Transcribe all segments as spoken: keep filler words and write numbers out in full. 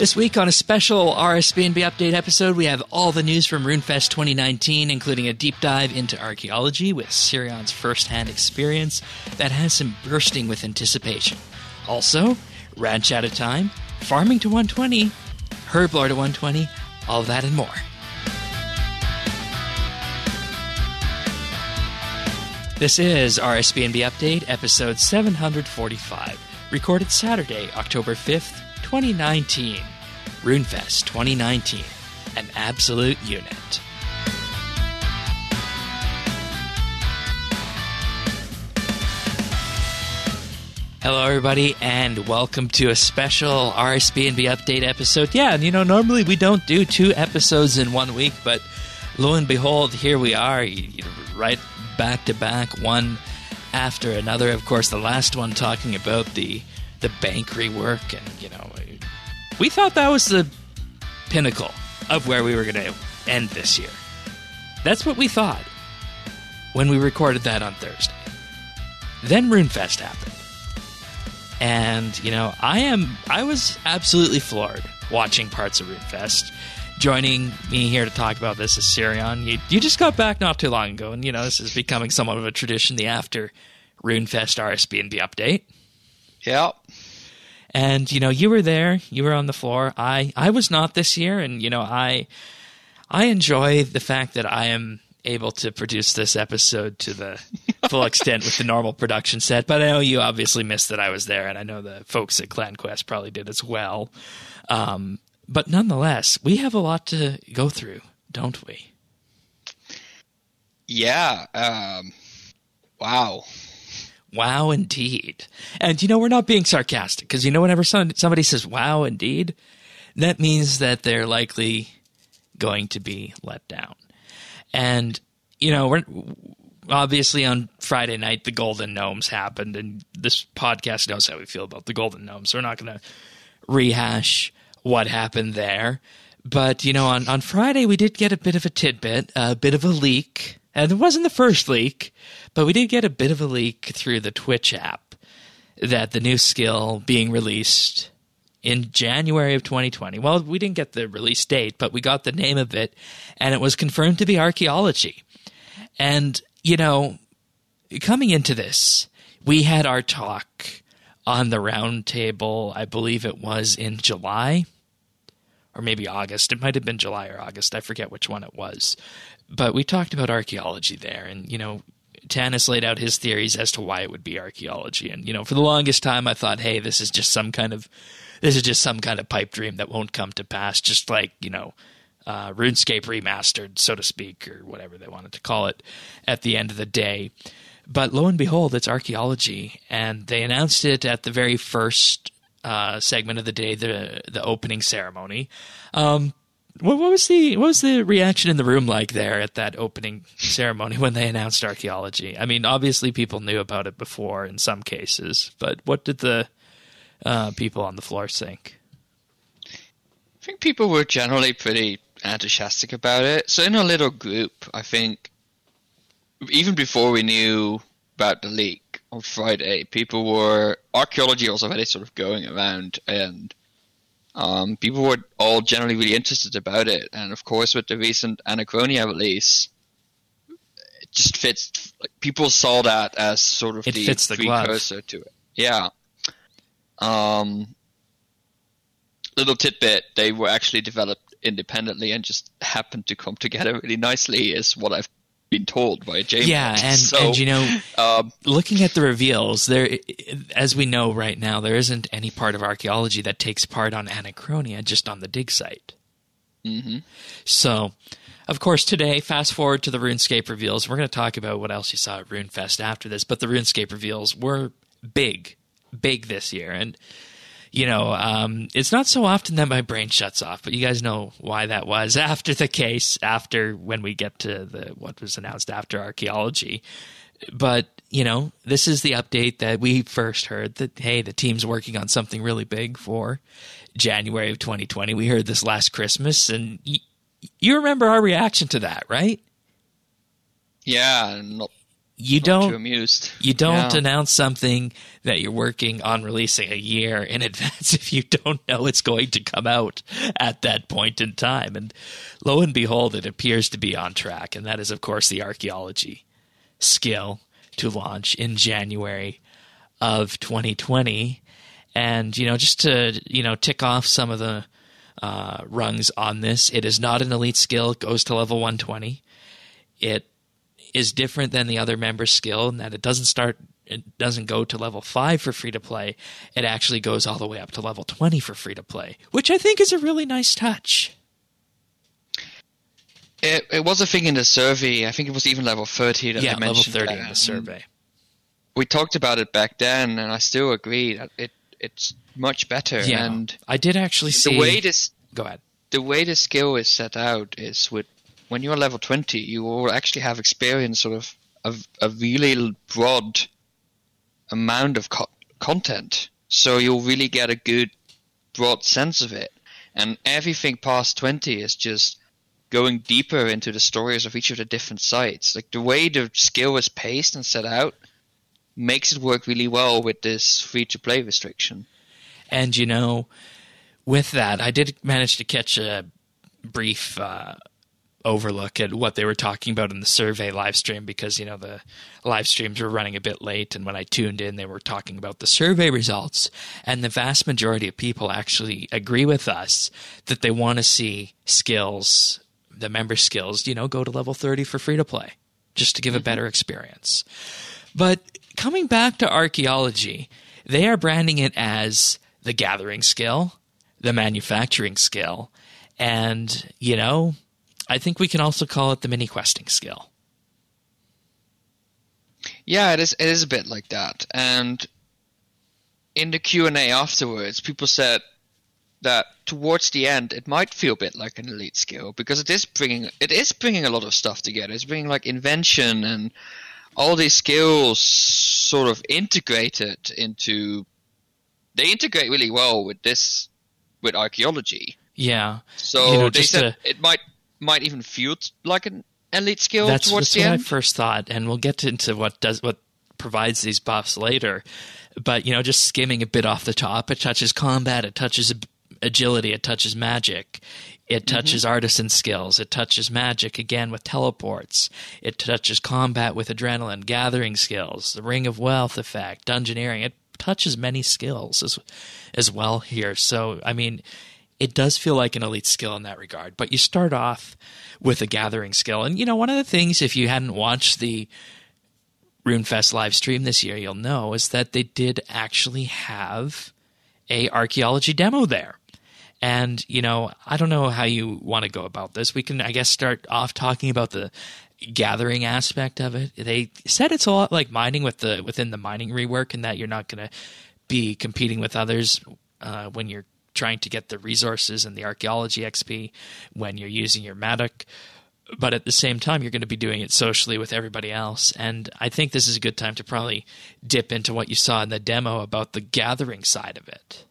This week on a special R S B N B Update episode, we have all the news from RuneFest twenty nineteen, including a deep dive into archaeology with Sirion's first-hand experience that has him bursting with anticipation. Also, Ranch Out of Time, Farming to one twenty, Herblore to one twenty, all that and more. This is R S B N B Update, episode seven forty-five, recorded Saturday, October fifth, twenty nineteen. RuneFest twenty nineteen, an absolute unit. Hello, everybody, and welcome to a special R S B N B Update episode. Yeah, and you know, normally we don't do two episodes in one week, but lo and behold, here we are, you know, right back to back, one after another. Of course, the last one talking about the the bank rework, and you know, we thought that was the pinnacle of where we were going to end this year. That's what we thought when we recorded that on Thursday. Then RuneFest happened. And, you know, I am I was absolutely floored watching parts of RuneFest. Joining me here to talk about this is Sirion. You, you just got back not too long ago, and, you know, this is becoming somewhat of a tradition, the after RuneFest R S B N B update. Yep. And, you know, you were there, you were on the floor. I, I was not this year, and, you know, I I enjoy the fact that I am able to produce this episode to the full extent with the normal production set, but I know you obviously missed that I was there, and I know the folks at ClanQuest probably did as well. Um, but nonetheless, we have a lot to go through, don't we? Yeah. Um, wow. Wow, indeed. And, you know, we're not being sarcastic, because, you know, whenever some, somebody says, wow, indeed, that means that they're likely going to be let down. And, you know, we're obviously on Friday night, the Golden Gnomes happened, and this podcast knows how we feel about the Golden Gnomes, so we're not going to rehash what happened there. But, you know, on, on Friday, we did get a bit of a tidbit, a bit of a leak. And it wasn't the first leak, but we did get a bit of a leak through the Twitch app that the new skill being released in January of twenty twenty. Well, we didn't get the release date, but we got the name of it, and it was confirmed to be archaeology. And, you know, coming into this, we had our talk on the round table, I believe it was in July, or maybe August. It might have been July or August. I forget which one it was. But we talked about archaeology there, and, you know, Tanis laid out his theories as to why it would be archaeology. And, you know, for the longest time, I thought, hey, this is just some kind of, this is just some kind of pipe dream that won't come to pass, just like, you know, uh, RuneScape remastered, so to speak, or whatever they wanted to call it at the end of the day. But lo and behold, it's archaeology, and they announced it at the very first uh, segment of the day, the the opening ceremony. Um, What, what was the what was the reaction in the room like there at that opening ceremony when they announced archaeology? I mean, obviously people knew about it before in some cases, but what did the uh, people on the floor think? I think people were generally pretty enthusiastic about it. So in a little group, I think, even before we knew about the leak on Friday, people were, archaeology was already sort of going around, and Um, people were all generally really interested about it, and of course with the recent Anachronia release, it just fits, like, people saw that as sort of it the, fits the precursor glove. to it. Yeah. Um, little tidbit, they were actually developed independently and just happened to come together really nicely, is what I've been told by James. Yeah, and, so, and you know, um, looking at the reveals, there, as we know right now, there isn't any part of archaeology that takes part on Anachronia, just on the dig site. Mm-hmm. So, of course, today, fast forward to the RuneScape reveals. We're going to talk about what else you saw at RuneFest after this, but the RuneScape reveals were big, big this year, and you know, um, it's not so often that my brain shuts off, but you guys know why that was after the case, after when we get to the what was announced after archaeology. But, you know, this is the update that we first heard that, hey, the team's working on something really big for January of twenty twenty. We heard this last Christmas, and y- you remember our reaction to that, right? Yeah, not you Not don't too amused. you don't Yeah. announce something that you're working on releasing a year in advance if you don't know it's going to come out at that point in time. And lo and behold, it appears to be on track. And that is, of course, the archaeology skill to launch in January of twenty twenty. And, you know, just to, you know, tick off some of the uh, rungs on this, it is not an elite skill. It goes to level one twenty. It is different than the other member skill in that it doesn't start, it doesn't go to level five for free to play. It actually goes all the way up to level twenty for free to play, which I think is a really nice touch. It, it was a thing in the survey. I think it was even level thirty that Yeah, they level mentioned. thirty that. in the survey. We talked about it back then, and I still agree that it it's much better. Yeah, And I did actually see. the way this Go ahead. the way the skill is set out is with when you're level twenty, you will actually have experience sort of of a really broad amount of co- content. So you'll really get a good broad sense of it. And everything past twenty is just going deeper into the stories of each of the different sites. Like the way the skill is paced and set out makes it work really well with this free-to-play restriction. And, you know, with that, I did manage to catch a brief uh, overlook at what they were talking about in the survey live stream because, you know, the live streams were running a bit late. And when I tuned in, they were talking about the survey results. And the vast majority of people actually agree with us that they want to see skills, the member skills, you know, go to level thirty for free to play just to give a better experience. But coming back to archaeology, they are branding it as the gathering skill, the manufacturing skill, and, you know, I think we can also call it the mini questing skill. Yeah, it is. It is a bit like that. And in the Q and A afterwards, people said that towards the end, it might feel a bit like an elite skill because it is bringing it is bringing a lot of stuff together. It's bringing like invention and all these skills sort of integrated into. They integrate really well with this with archaeology. Yeah. So You know, they just said to- it might might even feel t- like an elite skill That's, towards that's the what I end. first thought, and we'll get into what does what provides these buffs later. But, you know, just skimming a bit off the top, it touches combat, it touches ab- agility, it touches magic, it touches artisan skills, it touches magic again with teleports, it touches combat with adrenaline, gathering skills, the Ring of Wealth effect, dungeoneering. It touches many skills as as well here. So, I mean, it does feel like an elite skill in that regard. But you start off with a gathering skill. And, you know, one of the things, if you hadn't watched the RuneFest live stream this year, you'll know is that they did actually have a archaeology demo there. And, you know, I don't know how you want to go about this. We can, I guess, start off talking about the gathering aspect of it. They said it's a lot like mining with the within the mining rework, and that you're not going to be competing with others uh, when you're trying to get the resources and the archaeology X P when you're using your Matic. But at the same time, you're going to be doing it socially with everybody else. And I think this is a good time to probably dip into what you saw in the demo about the gathering side of it.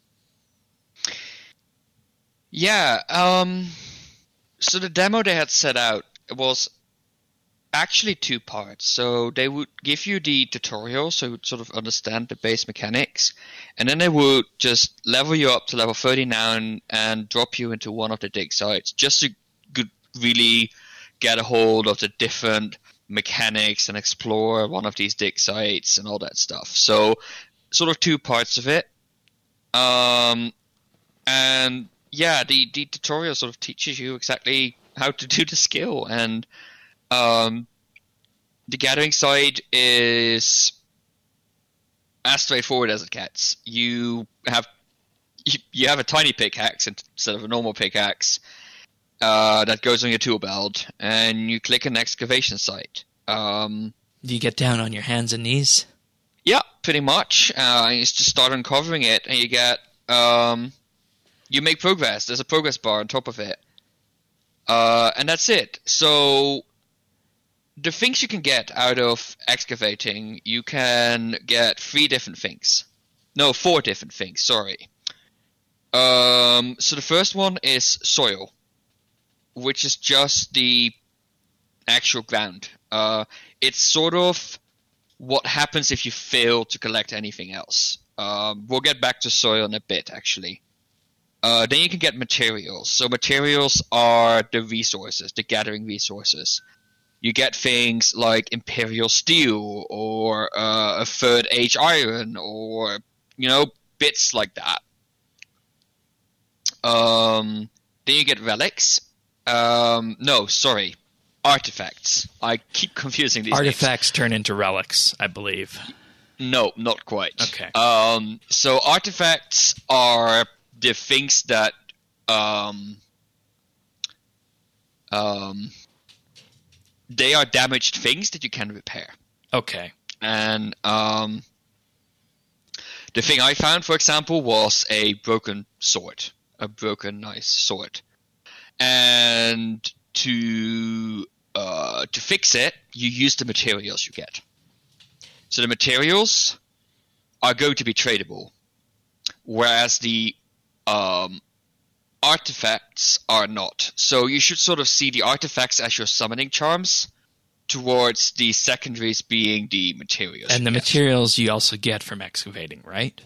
Yeah. Um, so the demo they had set out was actually two parts. So they would give you the tutorial, so you would sort of understand the base mechanics, and then they would just level you up to level thirty-nine and drop you into one of the dig sites, just to good, really get a hold of the different mechanics and explore one of these dig sites and all that stuff. So sort of two parts of it. Um, and yeah, the, the tutorial sort of teaches you exactly how to do the skill, and Um, the gathering side is as straightforward as it gets. You have you, you have a tiny pickaxe instead of a normal pickaxe uh, that goes on your tool belt, and you click an excavation site. Um, Do you get down on your hands and knees? yeah, pretty much. Uh, you just start uncovering it, and you get um, you make progress. There's a progress bar on top of it, uh, and that's it. So the things you can get out of excavating, you can get three different things. No, four different things, sorry. Um, so the first one is soil, which is just the actual ground. Uh, it's sort of what happens if you fail to collect anything else. Um, we'll get back to soil in a bit, actually. Uh, then you can get materials. So materials are the resources, the gathering resources. You get things like Imperial Steel or uh, a Third Age Iron or, you know, bits like that. Um, then you get relics. Um, no, sorry. Artifacts. I keep confusing these Artifacts names. Turn into relics, I believe. No, not quite. Okay. Um, so artifacts are the things that um, um, they are damaged things that you can repair. Okay. And um, the thing I found, for example, was a broken sword, a broken nice sword, and to uh, to fix it, you use the materials you get. So the materials are going to be tradable, whereas the um, artifacts are not. So you should sort of see the artifacts as your summoning charms, towards the secondaries being the materials. And the get. materials you also get from excavating, right?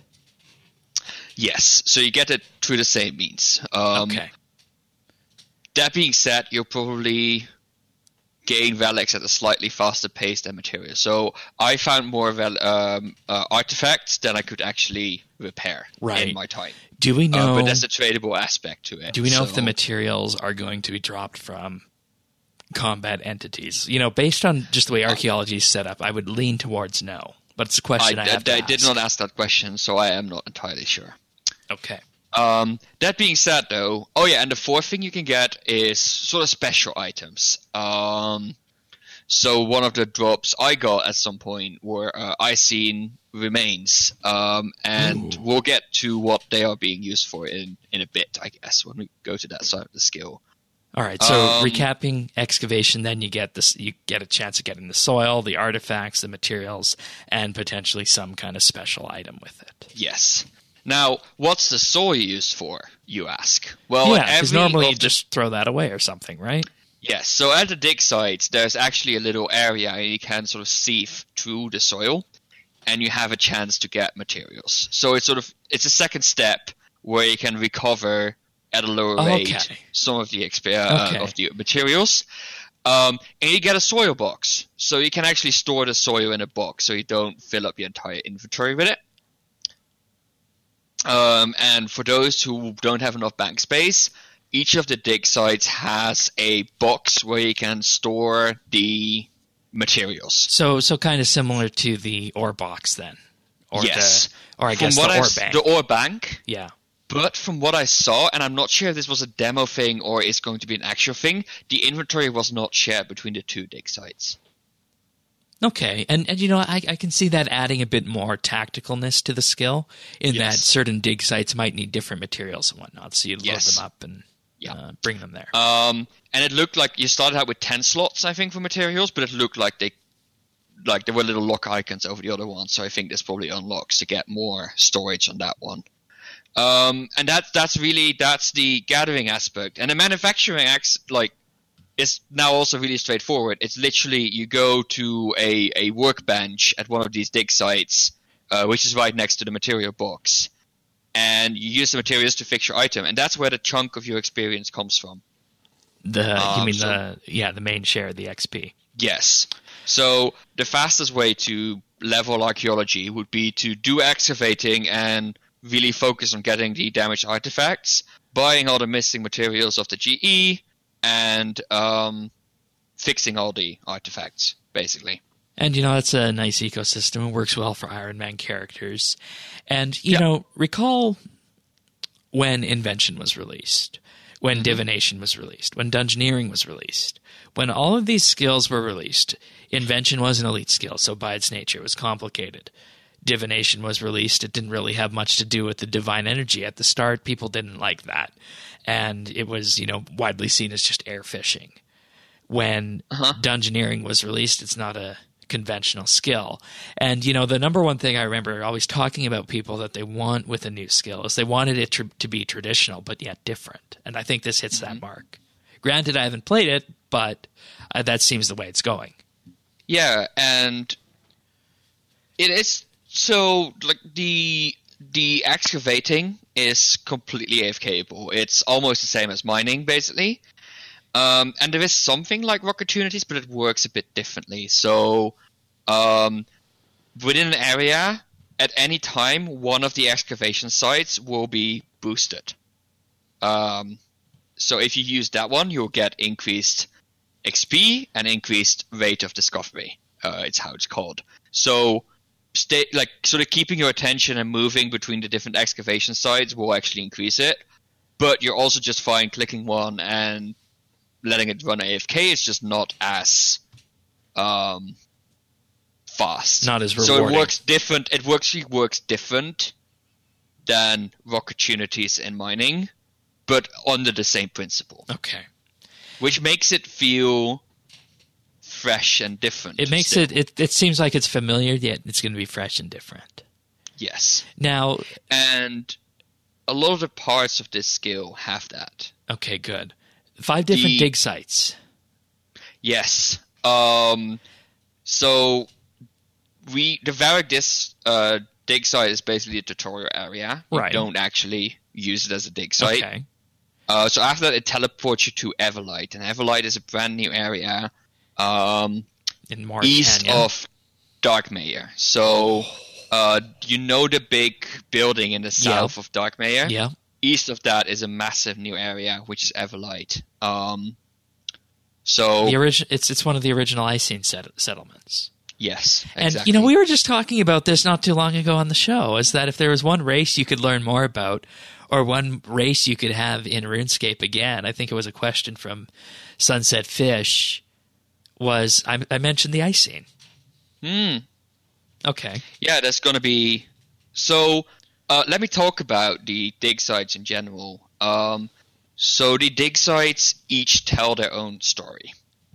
Yes. So you get it through the same means. Um, okay. That being said, you'll probably gain relics at a slightly faster pace than materials. So I found more vel- um, uh, artifacts than I could actually repair right. in my time. Do we know? Uh, but there's a tradable aspect to it. Do we know so. if the materials are going to be dropped from combat entities? You know, based on just the way archaeology is set up, I would lean towards no. But it's a question I, I have I, to I ask. did not ask that question, so I am not entirely sure. Okay. Um, that being said, though, oh yeah, and the fourth thing you can get is sort of special items. Um, so one of the drops I got at some point were uh, Icene remains, um, and Ooh. We'll get to what they are being used for in, in a bit, I guess, when we go to that side of the skill. All right. So um, recapping excavation, then you get this. You get a chance of getting the soil, the artifacts, the materials, and potentially some kind of special item with it. Yes. Now, what's the soil used for, you ask? Well, yeah, because normally you the... just throw that away or something, right? Yes, so at the dig sites, there's actually a little area you can sort of sieve through the soil, and you have a chance to get materials. So it's sort of it's a second step where you can recover at a lower rate okay. some of the exp- uh, okay. of the materials. Um, and you get a soil box, so you can actually store the soil in a box, so you don't fill up your entire inventory with it. Um, and for those who don't have enough bank space, each of the dig sites has a box where you can store the materials. So, so kind of similar to the ore box, then, or yes, the, or I from guess what the ore I've, bank. The ore bank, yeah. But from what I saw, and I'm not sure if this was a demo thing or is going to be an actual thing, the inventory was not shared between the two dig sites. Okay, and and you know, I, I can see that adding a bit more tacticalness to the skill in yes. that certain dig sites might need different materials and whatnot, so you load yes. them up and yeah. uh, bring them there. Um, and it looked like you started out with ten slots, I think, for materials, but it looked like they like there were little lock icons over the other ones, so I think this probably unlocks to get more storage on that one. Um, and that's that's really that's the gathering aspect, and the manufacturing acts like. It's now also really straightforward. It's literally you go to a, a workbench at one of these dig sites, uh, which is right next to the material box, and you use the materials to fix your item, and that's where the chunk of your experience comes from. The um, you mean so, the yeah the main share, the X P. Yes. So the fastest way to level archaeology would be to do excavating and really focus on getting the damaged artifacts, buying all the missing materials of the G E. And um, fixing all the artifacts, basically. And, you know, it's a nice ecosystem. It works well for Iron Man characters. And, you yeah. know, recall when Invention was released, when mm-hmm. Divination was released, when Dungeoneering was released. When all of these skills were released, Invention was an elite skill, so by its nature it was complicated. Divination was released. It didn't really have much to do with the divine energy. At the start, people didn't like that. And it was, you know, widely seen as just air fishing. When uh-huh. Dungeoneering was released, it's not a conventional skill. And, you know, the number one thing I remember always talking about people that they want with a new skill is they wanted it tr- to be traditional, but yet different. And I think this hits mm-hmm. that mark. Granted, I haven't played it, but uh, that seems the way it's going. Yeah, and it is so like the the excavating is completely A F K-able. It's almost the same as mining, basically. Um, and there is something like rock opportunities, but it works a bit differently. So, um, within an area, at any time, one of the excavation sites will be boosted. Um, so if you use that one, you'll get increased X P and increased rate of discovery. Uh, it's how it's called. So, stay like sort of keeping your attention and moving between the different excavation sites will actually increase it. But you're also just fine clicking one and letting it run A F K. It's just not as um, fast. Not as rewarding. So it works different. It works. It works different than rock opportunities in mining, but under the same principle. Okay. Which makes it feel fresh and different. It makes still. it, it, it seems like it's familiar, yet it's going to be fresh and different. Yes. Now, and a lot of the parts of this skill have that. Okay, good. Five different The, dig sites. Yes. Um, so we the Varric dis, uh, dig site is basically a tutorial area. You Right. don't actually use it as a dig site. Okay. Uh, so after that, it teleports you to Everlight, and Everlight is a brand new area um, In Mauritania. east of Darkmeyer. So uh, you know the big building in the south of Darkmeyer? Yeah. East of that is a massive new area, which is Everlight. Um, so The origi- it's it's one of the original Icene set- settlements. yes, And, exactly. you know, we were just talking about this not too long ago on the show, is that if there was one race you could learn more about, or one race you could have in RuneScape again, I think it was a question from Sunset Fish, was, I, I mentioned the Icene. Hmm. Okay. Yeah, that's going to be... So, uh, let me talk about the dig sites in general. Um, so the dig sites each tell their own story.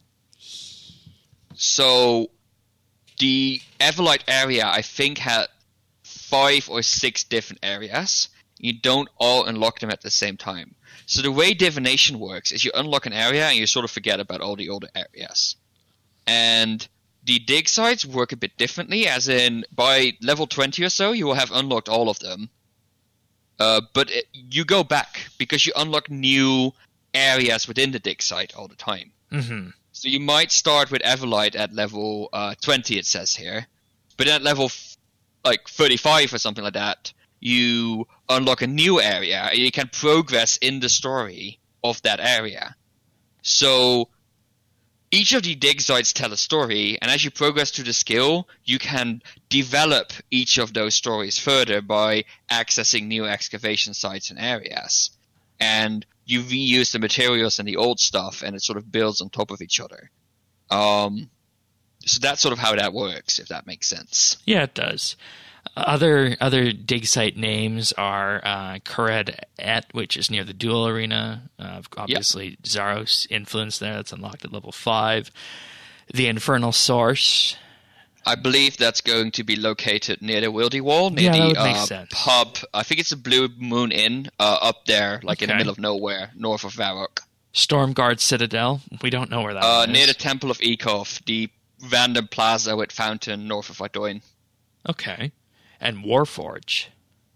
So, the Everlight area, I think, had five or six different areas. You don't all unlock them at the same time. So the way divination works is you unlock an area and you sort of forget about all the other areas. And the dig sites work a bit differently, as in by level twenty or so, you will have unlocked all of them. Uh, but it, you go back because you unlock new areas within the dig site all the time. Mm-hmm. So you might start with Everlight at level uh, twenty, it says here. But at level f- like thirty-five or something like that, you unlock a new area and you can progress in the story of that area. So each of the dig sites tell a story, and as you progress through the skill, you can develop each of those stories further by accessing new excavation sites and areas. And you reuse the materials and the old stuff, and it sort of builds on top of each other. Um, so that's sort of how that works, if that makes sense. Yeah, it does. Other other dig site names are uh, Kured Et, which is near the Duel Arena. Uh, obviously, yep. Zaros influence there. That's unlocked at level five. The Infernal Source. I believe that's going to be located near the Wildy Wall, near yeah, that the would make uh, sense. pub. I think it's a Blue Moon Inn uh, up there, like okay. in the middle of nowhere, north of Varrock. Stormguard Citadel. We don't know where that uh, is. Near the Temple of Ekov, the random plaza with fountain north of Ardoin. Okay. And Warforge.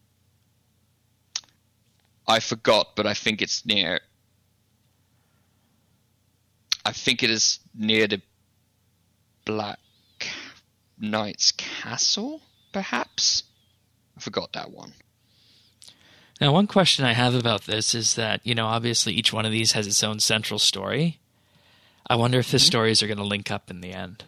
I forgot, but I think it's near... I think it is near the Black Knight's Castle, perhaps? I forgot that one. Now, one question I have about this is that, you know, obviously each one of these has its own central story. I wonder if the mm-hmm. stories are going to link up in the end.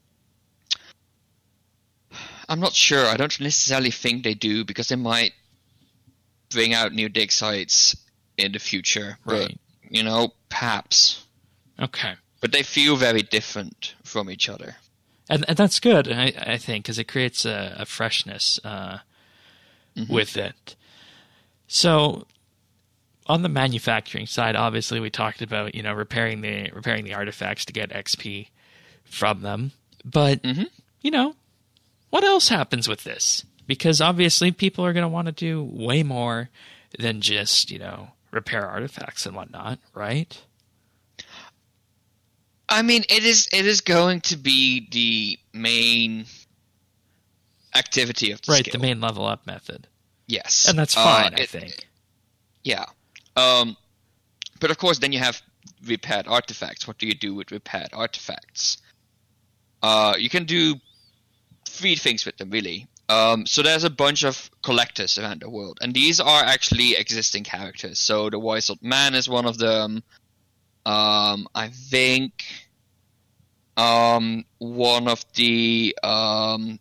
I'm not sure. I don't necessarily think they do, because they might bring out new dig sites in the future. Right. But, you know, perhaps. Okay. But they feel very different from each other. And, and that's good, I, I think, because it creates a, a freshness uh, mm-hmm. with it. So, on the manufacturing side, obviously we talked about, you know, repairing the repairing the artifacts to get X P from them. But, mm-hmm. you know, what else happens with this? Because obviously people are going to want to do way more than just, you know, repair artifacts and whatnot, right? I mean, it is it is going to be the main activity of the Right, skill. the main level up method. Yes. And that's Uh, fine, I it- think. Yeah. Um, but of course, then you have repaired artifacts. What do you do with repaired artifacts? Uh, you can do three things with them, really. Um, so there's a bunch of collectors around the world, and these are actually existing characters. So the Wise Old Man is one of them. Um, I think um, one of the um,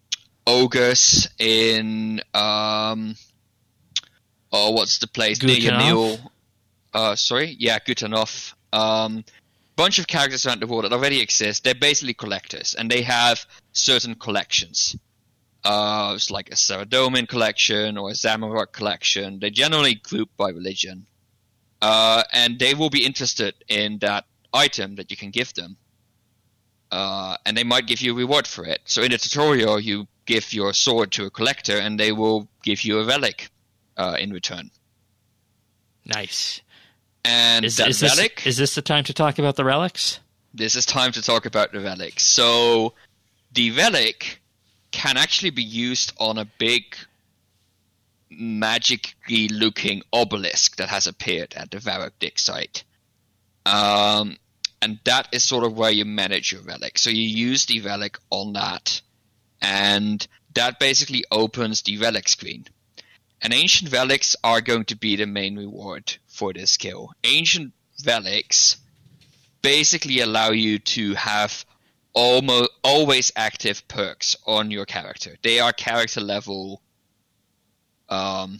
ogres in um, oh, what's the place? Gutenov? Neil. Uh, sorry, yeah, Gutenov. Um, bunch of characters around the world that already exist. They're basically collectors, and they have certain collections. Uh, it's like a Saradomin collection or a Zamorak collection. They generally group by religion. Uh, and they will be interested in that item that you can give them. Uh, and they might give you a reward for it. So in the tutorial, you give your sword to a collector, and they will give you a relic uh, in return. Nice. And Is, that is this, relic... is this the time to talk about the relics? This is time to talk about the relic. So the relic can actually be used on a big magically looking obelisk that has appeared at the Varrock Dig site. Um, and that is sort of where you manage your relic. So you use the relic on that, and that basically opens the relic screen. And ancient relics are going to be the main reward for this skill. Ancient relics basically allow you to have almost always active perks on your character. They are character level um,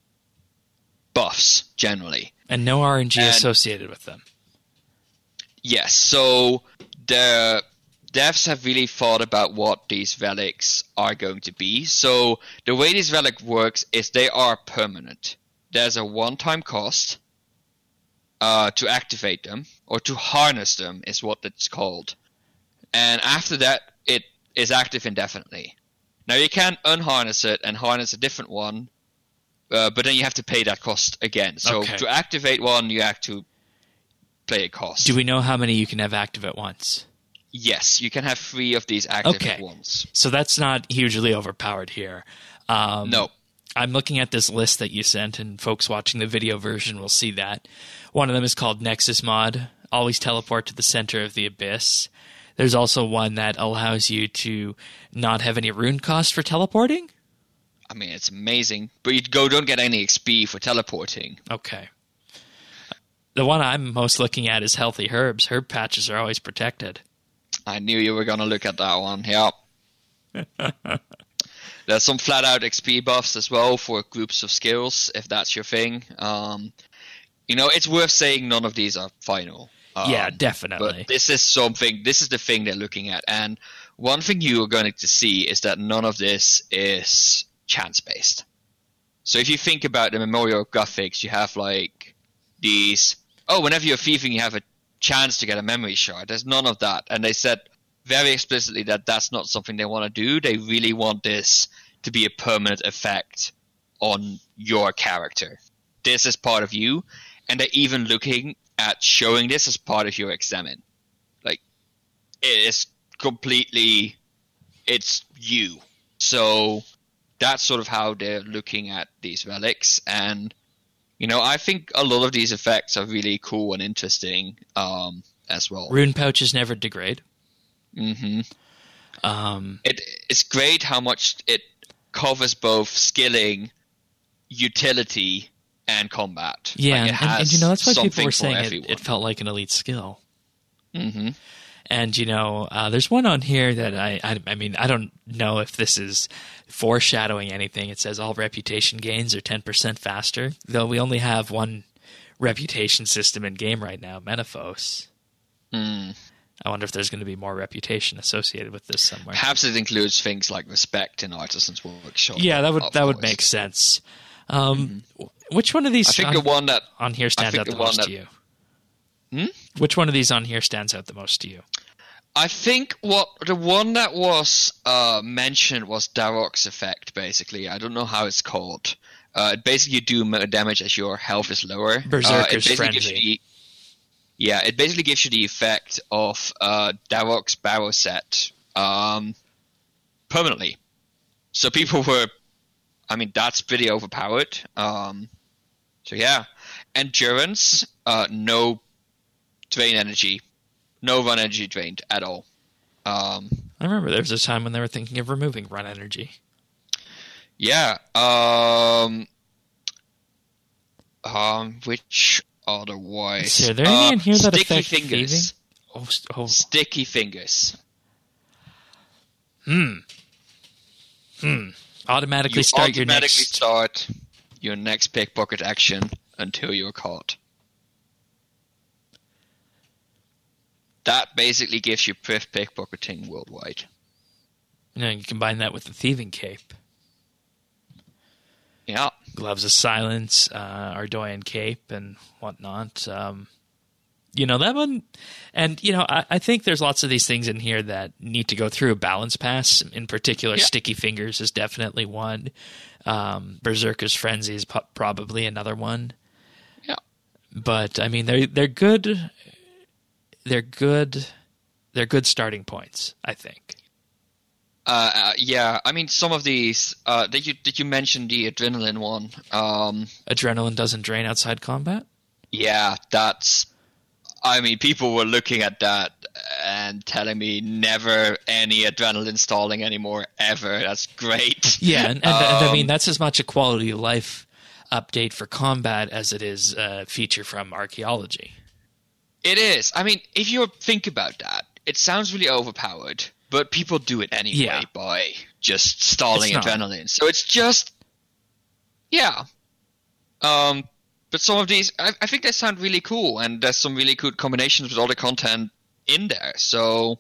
buffs generally. And no R N G And- associated with them. Yes, so the devs have really thought about what these relics are going to be. So the way this relic works is they are permanent. There's a one-time cost uh, to activate them, or to harness them is what it's called. And after that, it is active indefinitely. Now you can unharness it and harness a different one, uh, but then you have to pay that cost again. So Okay. to activate one, you have to pay a cost. Do we know how many you can have active at once? Yes, you can have three of these active Okay. at once. So that's not hugely overpowered here. Um, No. I'm looking at this list that you sent, and folks watching the video version will see that. One of them is called Nexus Mod, always teleport to the center of the abyss. There's also one that allows you to not have any rune cost for teleporting. I mean, it's amazing. But you go don't get any X P for teleporting. Okay. The one I'm most looking at is Healthy Herbs. Herb patches are always protected. I knew you were going to look at that one. Yeah. There's some flat-out X P buffs as well for groups of skills, if that's your thing. Um, you know, it's worth saying none of these are final. Um, Yeah, definitely. But this is something, this is the thing they're looking at. And one thing you are going to see is that none of this is chance-based. So if you think about the Memorial of Guthix, you have like these, oh, whenever you're thieving, you have a chance to get a memory shard. There's none of that. And they said very explicitly that that's not something they want to do. They really want this to be a permanent effect on your character. This is part of you. And they're even looking at showing this as part of your examine. Like, it is completely, it's you. So that's sort of how they're looking at these relics. And, you know, I think a lot of these effects are really cool and interesting um, as well. Rune pouches never degrade. hmm Um, It, it's great how much it covers both skilling, utility, and combat. yeah, Like, it and, and, has you know, that's why people something were for saying it, everyone. it felt like an elite skill. hmm And, you know, uh, there's one on here that I, I, I mean, I don't know if this is foreshadowing anything. It says all reputation gains are ten percent faster, though we only have one reputation system in game right now, Menaphos. Mm. I wonder if there's going to be more reputation associated with this somewhere. Perhaps it includes things like respect in Artisan's Workshop. Yeah, that would of that would course. make sense. Um, Which one of these I think on, the one that on here stands think out the, the one most that- to you? Hmm? Which one of these on here stands out the most to you? I think what the one that was uh, mentioned was Darok's effect. Basically, I don't know how it's called. Uh, basically, you do more damage as your health is lower. Berserker's uh, it basically gives Frenzy. you Yeah, it basically gives you the effect of uh, Darok's barrel set um, permanently. So people were, I mean, that's pretty overpowered. Um, so yeah, endurance, uh, no drain energy, no run energy drained at all. Um, I remember there was a time when they were thinking of removing run energy. Yeah. Um. Um. Which otherwise? Is there any uh, in here that sticky affect fingers? thieving? Oh, st- oh. Sticky fingers. Hmm. Hmm. Automatically You start automatically your next. start your next pickpocket action until you're caught. That basically gives you priv pickpocketing worldwide. You know, you combine that with the thieving cape. Yeah. Gloves of Silence, uh, Ardoyan cape, and whatnot. Um, you know, that one... And, you know, I, I think there's lots of these things in here that need to go through a balance pass. In particular, Yeah. Sticky Fingers is definitely one. Um, Berserker's Frenzy is po- probably another one. Yeah. But, I mean, they're, they're good... They're good... They're good starting points, I think. Uh, uh, yeah, I mean, some of these. Uh, did you did you mention the adrenaline one? Um, Adrenaline doesn't drain outside combat? yeah, that's. I mean, people were looking at that and telling me never any adrenaline stalling anymore ever. That's great. Yeah, and, and, and I mean, Um, that's as much a quality of life update for combat as it is a feature from archaeology. It is. I mean, if you think about that, it sounds really overpowered, but people do it anyway Yeah. by just stalling It's not. adrenaline. So it's just, yeah. Um, but some of these, I, I think they sound really cool, and there's some really good combinations with all the content in there. So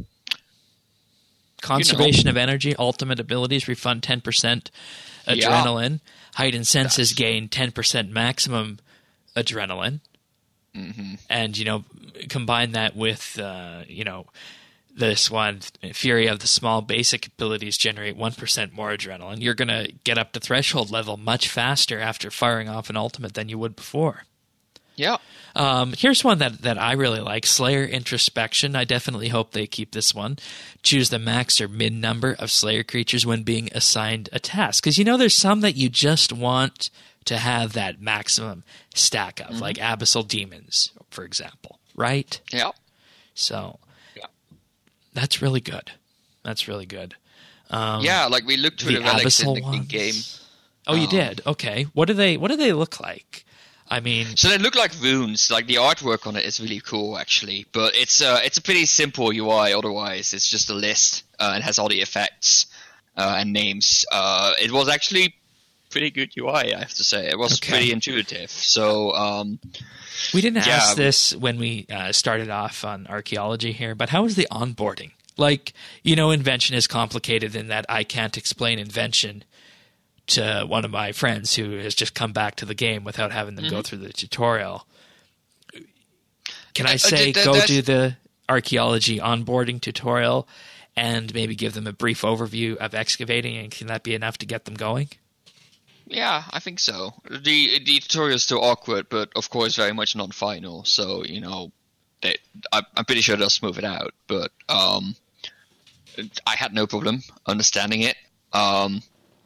Conservation of energy, ultimate abilities, refund ten percent adrenaline. Heightened senses gain ten percent maximum adrenaline. hmm And, you know, combine that with, uh, you know, this one, Fury of the Small basic abilities generate one percent more adrenaline. You're going to get up to threshold level much faster after firing off an ultimate than you would before. yeah, Um, here's one that, that I really like, Slayer Introspection. I definitely hope they keep this one. Choose the max or min number of Slayer creatures when being assigned a task. Because, you know, there's some that you just want to have that maximum stack of, like Abyssal Demons, for example, right? yeah. So Yeah. that's really good. That's really good. Um, yeah, like we looked through the the, relics in Abyssal the in ones. game. Oh, you Um, did? Okay. What do they? What do they look like? I mean, So they look like runes. Like the artwork on it is really cool, actually. But it's uh, it's a pretty simple U I. Otherwise, it's just a list uh, and has all the effects uh, and names. Uh, it was actually pretty good U I, I have to say. It was Okay. pretty intuitive. So um, we didn't Yeah. ask this when we uh, started off on archaeology here, but how is the onboarding? Like, you know, invention is complicated in that I can't explain invention to one of my friends who has just come back to the game without having them go through the tutorial. Can I Uh, say th- th- go that's- do the archaeology onboarding tutorial and maybe give them a brief overview of excavating, and can that be enough to get them going? yeah, I think so. The the tutorial is still awkward, but of course very much non-final. So you know, they, I, I'm pretty sure they'll smooth it out. But um, I had no problem understanding it. Um,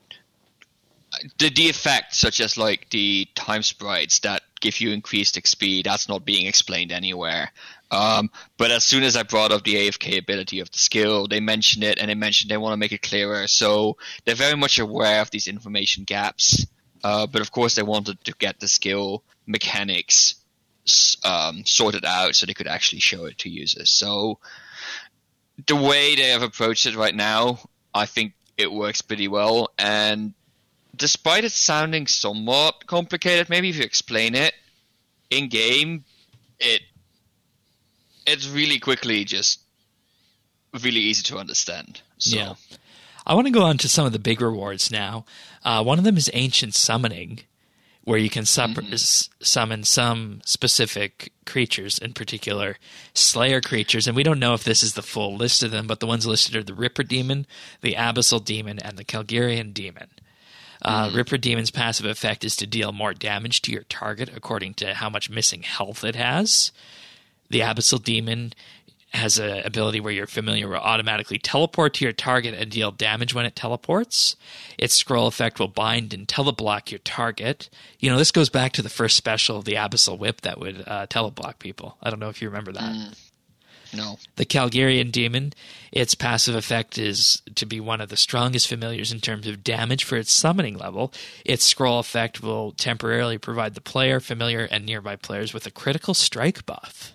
the the effects, such as like the time sprites that give you increased X P, that's not being explained anywhere. Um, but as soon as I brought up the A F K ability of the skill, they mentioned it, and they mentioned they want to make it clearer. So they're very much aware of these information gaps. Uh, but of course, they wanted to get the skill mechanics s- um, sorted out so they could actually show it to users. So the way they have approached it right now, I think it works pretty well. And despite it sounding somewhat complicated, maybe if you explain it in game, it it's really quickly just really easy to understand. So Yeah. I want to go on to some of the big rewards now. Uh, one of them is Ancient Summoning, where you can sup- s- summon some specific creatures, in particular Slayer creatures. And we don't know if this is the full list of them, but the ones listed are the Ripper Demon, the Abyssal Demon, and the Calgarian Demon. Uh, Ripper Demon's passive effect is to deal more damage to your target according to how much missing health it has. The Abyssal Demon has an ability where your familiar will automatically teleport to your target and deal damage when it teleports. Its scroll effect will bind and teleblock your target. You know, this goes back to the first special of the Abyssal Whip that would uh, teleblock people. I don't know if you remember that. Mm, no. The Calgarian Demon, its passive effect is to be one of the strongest familiars in terms of damage for its summoning level. Its scroll effect will temporarily provide the player, familiar, and nearby players with a critical strike buff.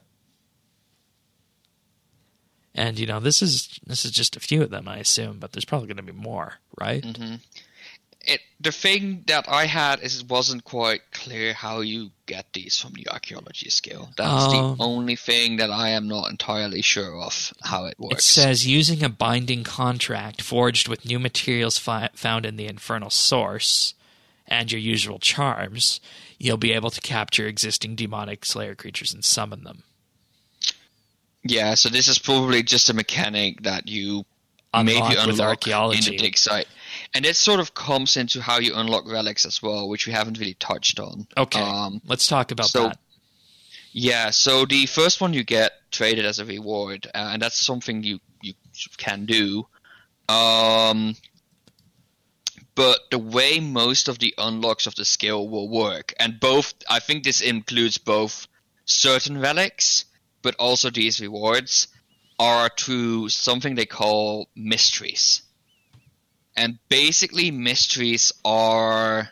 And, you know, this is this is just a few of them, I assume, but there's probably going to be more, right? Mm-hmm. It, the thing that I had is it wasn't quite clear how you get these from the archaeology skill. That's Um, the only thing that I am not entirely sure of how it works. It says, using a binding contract forged with new materials fi- found in the Infernal Source and your usual charms, you'll be able to capture existing demonic slayer creatures and summon them. Yeah, so this is probably just a mechanic that you Unlock maybe with unlock archaeology. in the dig site. And it sort of comes into how you unlock relics as well, which we haven't really touched on. Okay, Um, let's talk about so- that. yeah, so the first one you get traded as a reward, uh, and that's something you, you can do. Um, but the way most of the unlocks of the skill will work, and both, I think this includes both certain relics, but also these rewards, are through something they call mysteries. And basically, mysteries are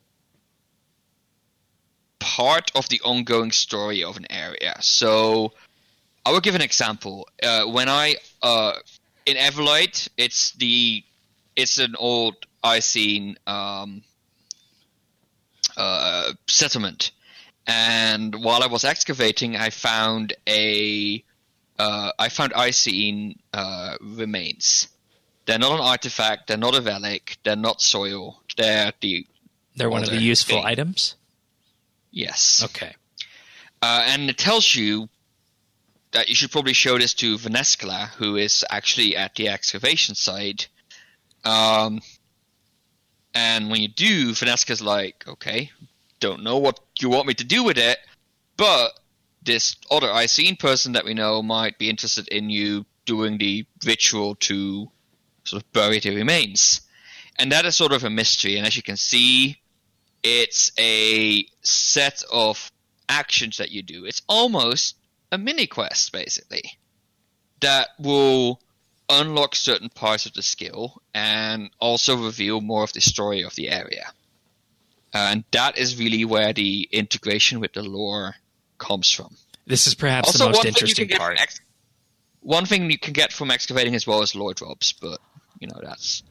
part of the ongoing story of an area. So, I will give an example. Uh, when I uh, in Everlight, it's the it's an old Icene um, uh, settlement, and while I was excavating, I found a uh, I found Icene uh, remains. They're not an artifact. They're not a relic. They're not soil. They're the They're one of the other useful thing. items? Yes. Okay. Uh, and it tells you that you should probably show this to Vaneskla, who is actually at the excavation site. Um, and when you do, Vaneskla's like, okay, don't know what you want me to do with it, but this other Icene person that we know might be interested in you doing the ritual to sort of bury the remains. And that is sort of a mystery, and as you can see, it's a set of actions that you do. It's almost a mini quest, basically, that will unlock certain parts of the skill and also reveal more of the story of the area. And that is really where the integration with the lore comes from. This is perhaps Also, the most one thing you interesting can get from part. ex- one thing you can get from excavating as well is lore drops, but you know that's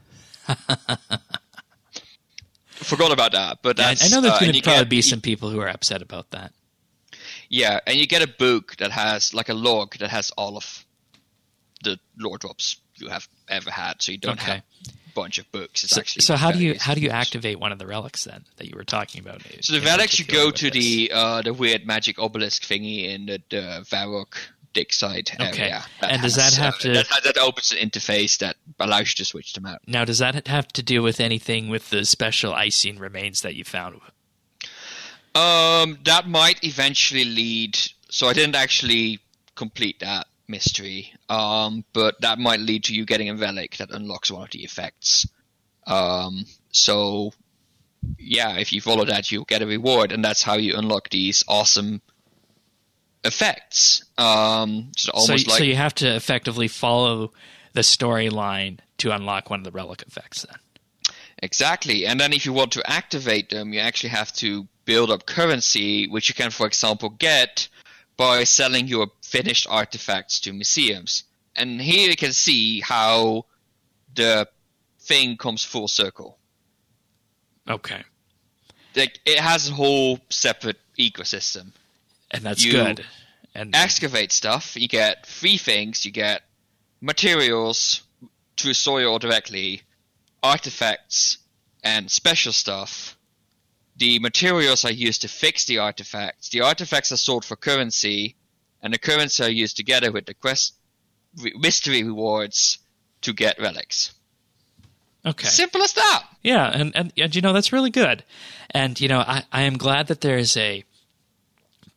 forgot about that. But I, that's, I know there's uh, going and to you probably get- be some people who are upset about that. Yeah, and you get a book that has like a log that has all of the lore drops you have ever had, so you don't Okay. have a bunch of books. It's So, actually so how do very you easy how do to you use. activate one of the relics then that you were talking about? So the in relics you particular go with to this? the uh, the weird magic obelisk thingy in the, the Varrock dig site Okay. area. And does has, that have uh, to- that, that opens an interface that allows you to switch them out. Now, does that have to do with anything with the special Icene remains that you found? Um, that might eventually lead. So I didn't actually complete that mystery. Um, but that might lead to you getting a relic that unlocks one of the effects. Um, so yeah, if you follow that, you'll get a reward, and that's how you unlock these awesome effects. Um, so So, almost like so you have to effectively follow the storyline to unlock one of the relic effects then. exactly. And then if you want to activate them, you actually have to build up currency, which you can, for example, get by selling your finished artifacts to museums. And here you can see how the thing comes full circle. Okay. Like, it has a whole separate ecosystem. And that's You good. And Excavate stuff, you get three things. You get materials through soil directly, artifacts, and special stuff. The materials are used to fix the artifacts. The artifacts are sold for currency, and the currency are used together with the quest re- mystery rewards to get relics. okay. Simple as that. Yeah, and, and and you know that's really good, and you know I, I am glad that there is a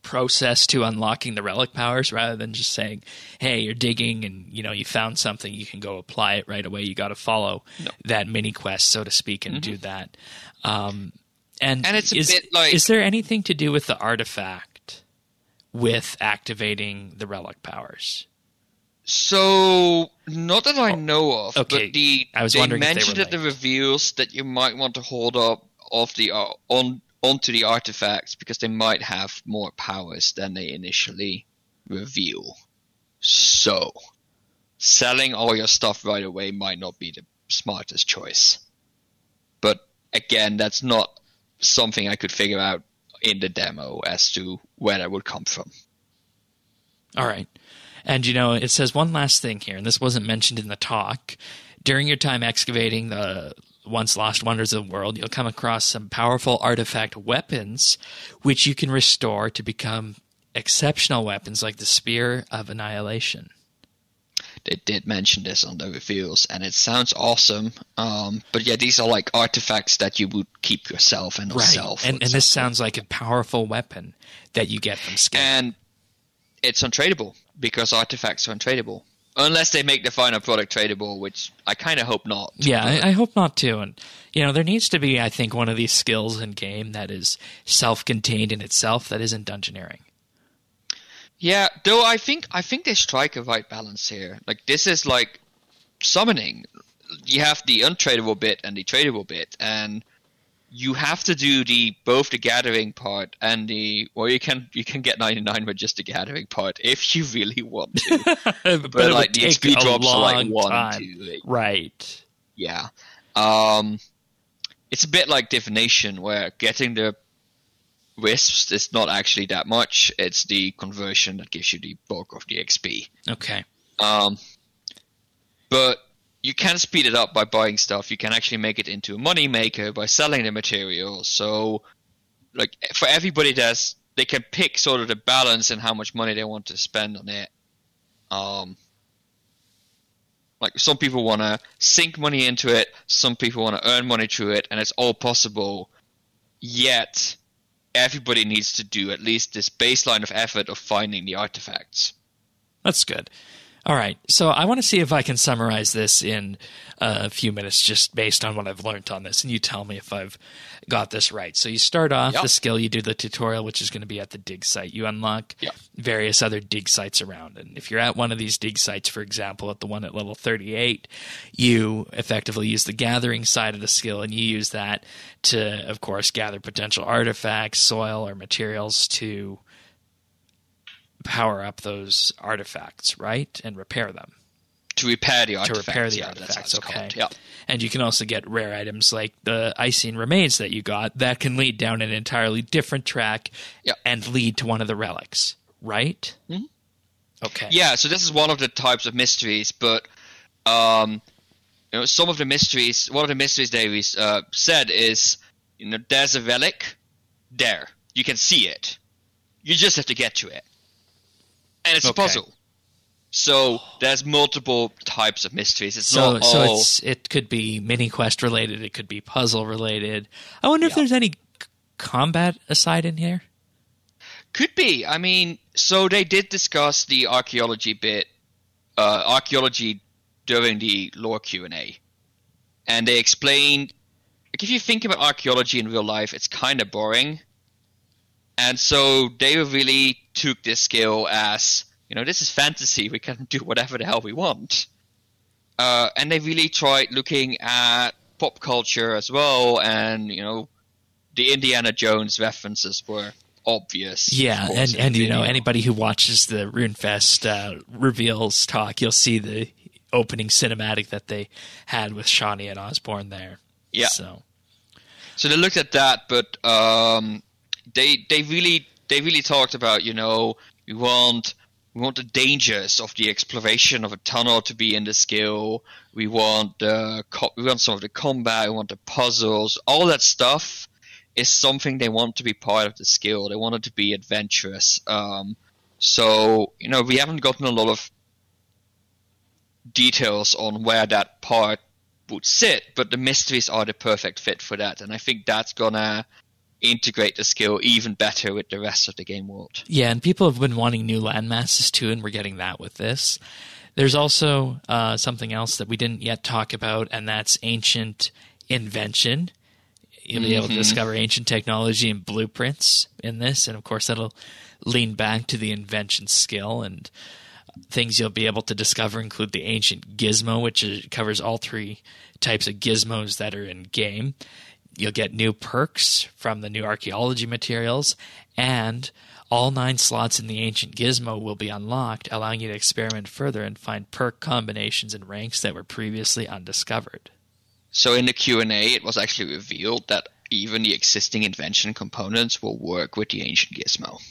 process to unlocking the relic powers rather than just saying, hey, you're digging and you know you found something, you can go apply it right away. You got to follow no. that mini quest, so to speak, and mm-hmm. do that. Um, and and it's a is, bit like, is there anything to do with the artifact with activating the relic powers? So, not that I know of, okay. but the I was they wondering mentioned if they at the reveals that you might want to hold up of the uh, on onto the artifacts because they might have more powers than they initially reveal. So, selling all your stuff right away might not be the smartest choice. But again, that's not something I could figure out in the demo as to where that would come from. All right. And, you know, it says one last thing here, and this wasn't mentioned in the talk. During your time excavating the once lost wonders of the world, you'll come across some powerful artifact weapons, which you can restore to become exceptional weapons like the Spear of Annihilation. They did mention this on the reveals, and it sounds awesome. Um, but yeah, these are like artifacts that you would keep yourself and not right. sell. And, and this sounds like a powerful weapon that you get from skill. And it's untradeable because artifacts are untradeable. Unless they make the final product tradable, which I kind of hope not. Yeah, I, I hope not too. And, you know, there needs to be, I think, one of these skills in game that is self-contained in itself that isn't dungeoneering. Yeah, though I think I think they strike a right balance here. Like, this is like summoning. You have the untradable bit and the tradable bit, and you have to do the both the gathering part and the well you can you can get ninety-nine with just the gathering part if you really want to. but, but it like would the take X P a drops are like long one, time. two, eight. Right. Yeah. Um it's a bit like divination where getting the wisps is not actually that much. It's the conversion that gives you the bulk of the X P. Okay. Um but you can speed it up by buying stuff. You can actually make it into a money maker by selling the material. So, like, for everybody, that's they can pick sort of the balance and how much money they want to spend on it. Um, like some people want to sink money into it, some people want to earn money through it, and it's all possible. Yet, everybody needs to do at least this baseline of effort of finding the artifacts. That's good. All right, so I want to see if I can summarize this in a few minutes just based on what I've learned on this, and you tell me if I've got this right. So you start off yep. the skill, you do the tutorial, which is going to be at the dig site. You unlock yep. various other dig sites around, and if you're at one of these dig sites, for example, at the one at level thirty-eight, you effectively use the gathering side of the skill, and you use that to, of course, gather potential artifacts, soil, or materials to power up those artifacts, right? And repair them. To repair the To artifacts. repair the yeah, artifacts, okay. Yep. And you can also get rare items like the Icing Remains that you got that can lead down an entirely different track yep. and lead to one of the relics, right? Mm-hmm. Okay. Yeah, so this is one of the types of mysteries, but um, you know, some of the mysteries, one of the mysteries they uh, said is, you know, there's a relic there. You can see it. You just have to get to it. And it's okay. a puzzle. So there's multiple types of mysteries. It's so, not so all... it's, it could be mini quest related. It could be puzzle related. I wonder yeah. if there's any c- combat aside in here. Could be. I mean, so they did discuss the archaeology bit, uh, archaeology during the lore Q and A. And they explained, like, if you think about archaeology in real life, it's kind of boring. And so they really took this skill as, you know, this is fantasy. We can do whatever the hell we want. Uh, and they really tried looking at pop culture as well. And, you know, the Indiana Jones references were obvious. Yeah, and, and you know, anybody who watches the RuneFest uh, reveals talk, you'll see the opening cinematic that they had with Shawnee and Osborne there. Yeah. So, so they looked at that, but... Um, They they really they really talked about, you know, we want we want the dangers of the exploration of a tunnel to be in the skill. We want the uh, we want some of the combat. We want the puzzles. All that stuff is something they want to be part of the skill. They want it to be adventurous. Um, so you know, we haven't gotten a lot of details on where that part would sit, but the mysteries are the perfect fit for that, and I think that's gonna integrate the skill even better with the rest of the game world. Yeah, and people have been wanting new landmasses too, and we're getting that with this. There's also uh, something else that we didn't yet talk about, and that's ancient invention. You'll be mm-hmm. able to discover ancient technology and blueprints in this, and of course that'll lean back to the invention skill. And things you'll be able to discover include the ancient gizmo, which is, covers all three types of gizmos that are in game. You'll get new perks from the new archaeology materials, and all nine slots in the ancient gizmo will be unlocked, allowing you to experiment further and find perk combinations and ranks that were previously undiscovered. So in the Q and A, it was actually revealed that even the existing invention components will work with the ancient gizmo.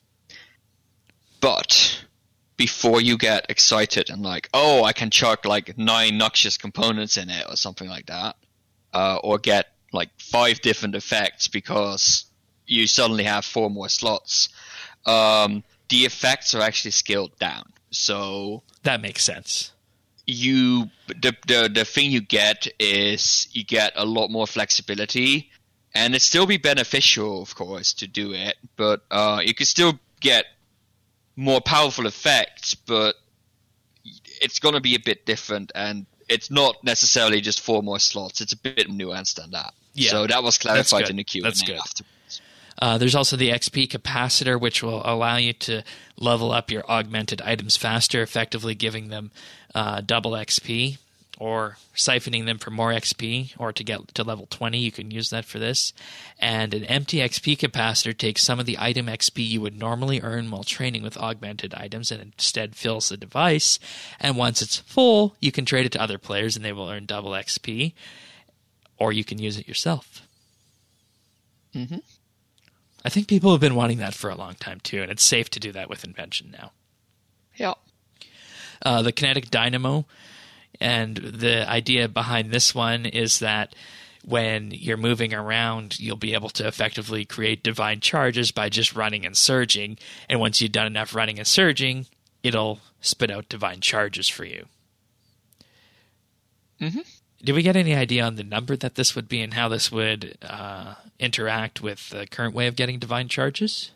But before you get excited and like, oh, I can chuck like nine noxious components in it or something like that, uh, or get like five different effects because you suddenly have four more slots, um, the effects are actually scaled down. So that makes sense. You the, the the thing you get is you get a lot more flexibility, and it still be beneficial, of course, to do it. But uh, you can still get more powerful effects, but it's going to be a bit different, and it's not necessarily just four more slots. It's a bit nuanced than that. Yeah, so that was clarified in the Q and A That's good. afterwards. Uh, there's also the X P capacitor, which will allow you to level up your augmented items faster, effectively giving them uh, double X P, or siphoning them for more X P, or to get to level twenty. You can use that for this. And an empty X P capacitor takes some of the item X P you would normally earn while training with augmented items and instead fills the device. And once it's full, you can trade it to other players and they will earn double X P, or you can use it yourself. Mm-hmm. I think people have been wanting that for a long time too, and it's safe to do that with Invention now. Yeah. Uh, the Kinetic Dynamo, and the idea behind this one is that when you're moving around, you'll be able to effectively create divine charges by just running and surging, and once you've done enough running and surging, it'll spit out divine charges for you. Mm-hmm. Did we get any idea on the number that this would be and how this would uh, interact with the current way of getting divine charges?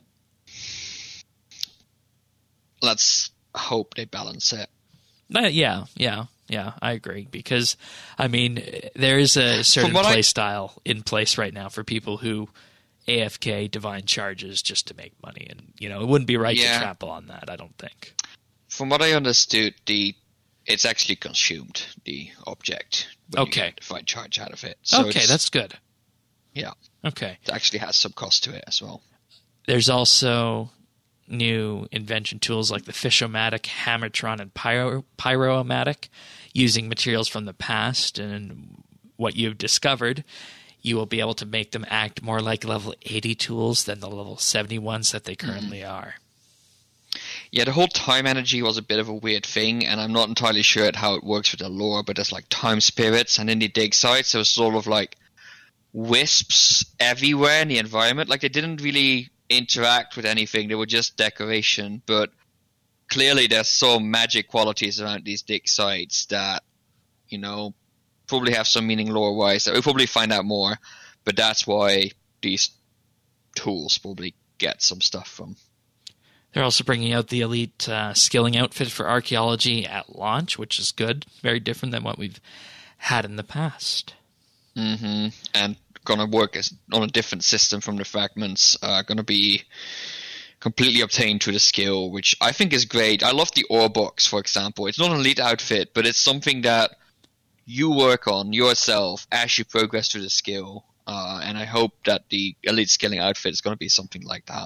Let's hope they balance it. Uh, yeah, yeah, yeah, I agree. Because, I mean, there is a certain play I... style in place right now for people who A F K divine charges just to make money. And, you know, it wouldn't be right yeah. to trample on that, I don't think. From what I understood, the it's actually consumed, the object. Okay. You get divine charge out of it. So okay, that's good. Yeah. Okay. It actually has some cost to it as well. There's also new invention tools like the Fishomatic, Hammertron, and Pyro, Pyromatic, using materials from the past and what you've discovered. You will be able to make them act more like level eighty tools than the level seventy ones that they currently mm. are. Yeah, the whole time energy was a bit of a weird thing, and I'm not entirely sure how it works with the lore, but there's like time spirits, and in the dig sites, there's sort of like wisps everywhere in the environment. Like, they didn't really interact with anything, they were just decoration, but clearly there's some magic qualities around these dig sites that, you know, probably have some meaning lore-wise. We'll probably find out more, but that's why these tools probably get some stuff from. They're also bringing out the elite uh, skilling outfit for archaeology at launch, which is good. Very different than what we've had in the past. Mm-hmm. And going to work as, on a different system from the fragments. Uh, going to be completely obtained through the skill, which I think is great. I love the ore box, for example. It's not an elite outfit, but it's something that you work on yourself as you progress through the skill. Uh, and I hope that the elite skilling outfit is going to be something like that.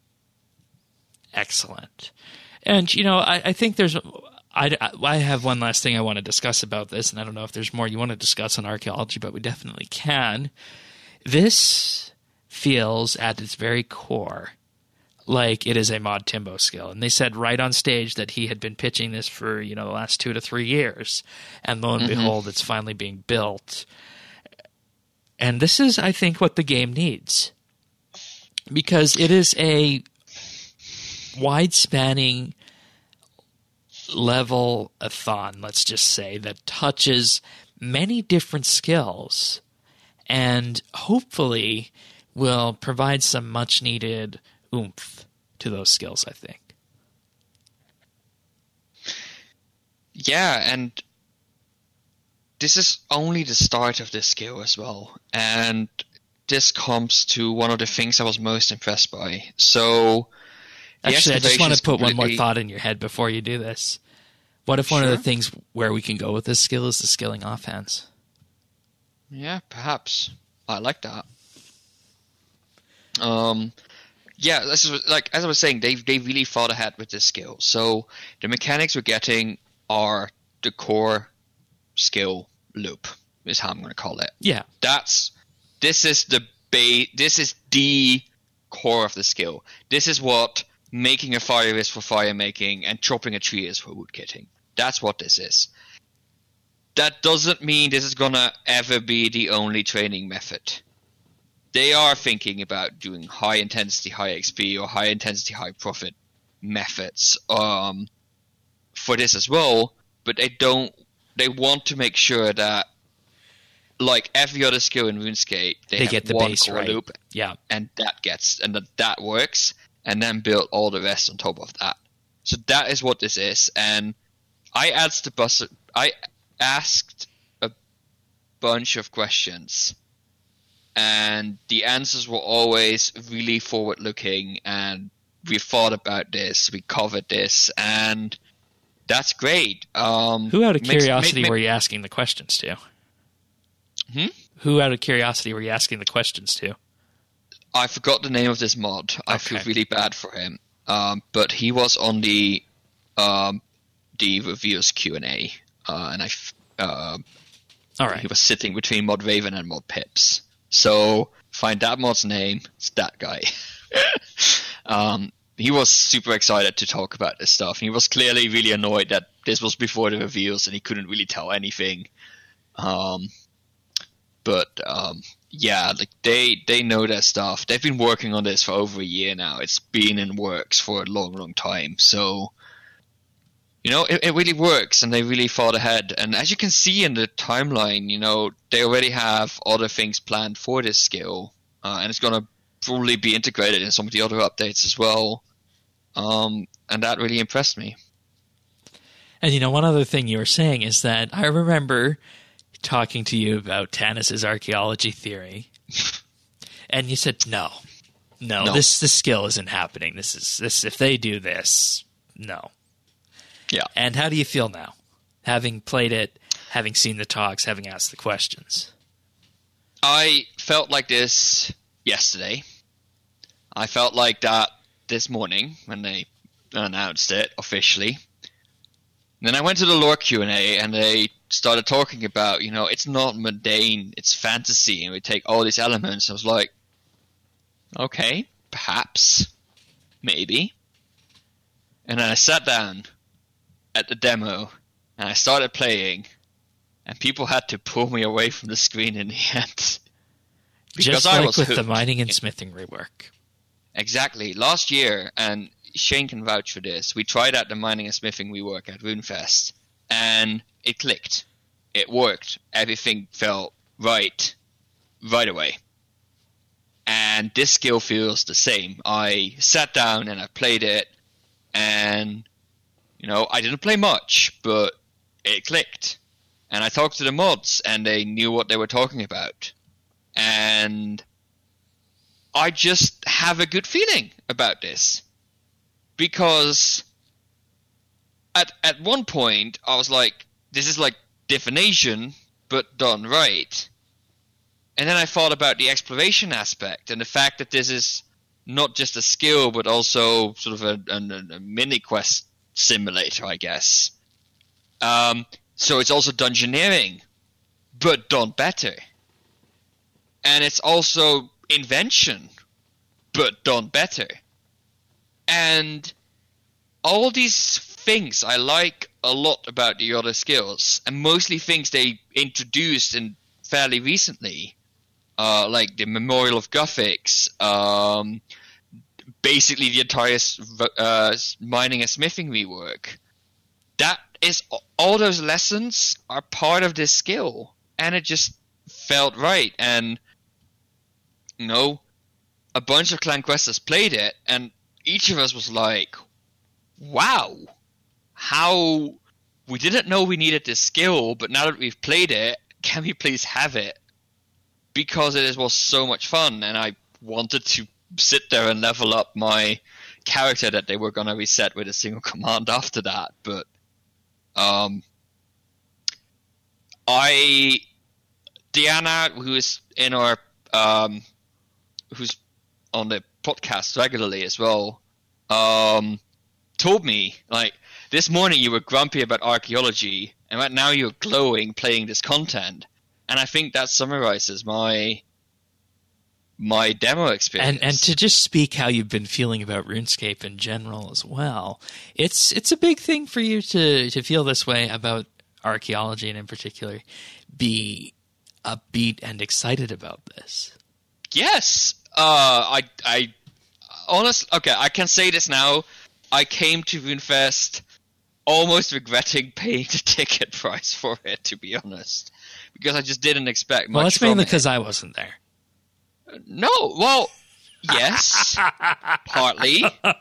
Excellent. And, you know, I, I think there's I, I have one last thing I want to discuss about this, and I don't know if there's more you want to discuss on archaeology, but we definitely can. This feels at its very core like it is a Mod Timbo skill. And they said right on stage that he had been pitching this for, you know, the last two to three years. And lo and mm-hmm. behold, it's finally being built. And this is, I think, what the game needs. Because it is a wide-spanning level-a-thon, let's just say, that touches many different skills. And hopefully will provide some much needed oomph to those skills, I think. Yeah, and this is only the start of this skill as well. And this comes to one of the things I was most impressed by. So, actually, I just want to put completely... one more thought in your head before you do this. What if one sure. of the things where we can go with this skill is the skilling offhands? Yeah, perhaps. I like that. Um, yeah, this is like as I was saying, they they really thought ahead with this skill. So the mechanics we're getting are the core skill loop, is how I'm going to call it. Yeah, that's this is the ba- This is the core of the skill. This is what making a fire is for fire making, and chopping a tree is for woodcutting. That's what this is. That doesn't mean this is gonna ever be the only training method. They are thinking about doing high intensity, high X P or high intensity, high profit methods um, for this as well. But they don't. They want to make sure that, like every other skill in RuneScape, they, they have get the one base core right. loop, yeah, and that gets and that that works, and then build all the rest on top of that. So that is what this is, and I asked the bus. I asked a bunch of questions, and the answers were always really forward-looking. And we thought about this, we covered this, and that's great. Um, Who, out of makes, curiosity, make, make, were you asking the questions to? Hmm? Who, out of curiosity, were you asking the questions to? I forgot the name of this mod. I okay. feel really bad for him, um, but he was on the um, the reviewers Q and A. Uh, and I, uh, all right. He was sitting between Mod Raven and Mod Pips. So find that mod's name. It's that guy. um, he was super excited to talk about this stuff. He was clearly really annoyed that this was before the reviews and he couldn't really tell anything. Um, but um, yeah, like they they know their stuff. They've been working on this for over a year now. It's been in works for a long, long time. So. You know, it, it really works, and they really thought ahead. And as you can see in the timeline, you know, they already have other things planned for this skill, uh, and it's going to probably be integrated in some of the other updates as well. Um, and that really impressed me. And, you know, one other thing you were saying is that I remember talking to you about Tanis's archaeology theory, and you said, no, no, no, this this skill isn't happening. This is this if they do this, no. Yeah. And how do you feel now, having played it, having seen the talks, having asked the questions? I felt like this yesterday. I felt like that this morning when they announced it officially. And then I went to the lore Q and A, and they started talking about, you know, it's not mundane, it's fantasy, and we take all these elements. I was like, okay, perhaps, maybe. And then I sat down at the demo, and I started playing, and people had to pull me away from the screen in the end. Because Just like I was with hooked. The mining and smithing rework. Exactly. Last year, and Shane can vouch for this, we tried out the mining and smithing rework at RuneFest, and it clicked. It worked. Everything felt right, right away. And this skill feels the same. I sat down and I played it, and you know, I didn't play much, but it clicked. And I talked to the mods, and they knew what they were talking about. And I just have a good feeling about this. Because at at one point, I was like, this is like divination, but done right. And then I thought about the exploration aspect, and the fact that this is not just a skill, but also sort of a, a, a mini-quest simulator, I guess. Um, so it's also dungeoneering, but done better. And it's also invention, but done better. And all these things I like a lot about the other skills, and mostly things they introduced in fairly recently, uh, like the Memorial of Guthix, um, basically the entire uh, mining and smithing rework. That is, all those lessons are part of this skill, and it just felt right. And you know, a bunch of Clan Questers played it, and each of us was like, wow, how we didn't know we needed this skill, but now that we've played it, can we please have it? Because it was so much fun, and I wanted to sit there and level up my character that they were going to reset with a single command after that. But um, I, Diana, who is in our, um, who's on the podcast regularly as well, um, told me, like, this morning you were grumpy about archaeology, and right now you're glowing playing this content. And I think that summarizes my my demo experience. And and to just speak how you've been feeling about RuneScape in general as well, it's it's a big thing for you to, to feel this way about archaeology, and in particular, be upbeat and excited about this. Yes. Uh, I, I honestly, okay, I can say this now. I came to RuneFest almost regretting paying the ticket price for it, to be honest, because I just didn't expect much. Well, that's from mainly it. because I wasn't there. No, well, yes, partly,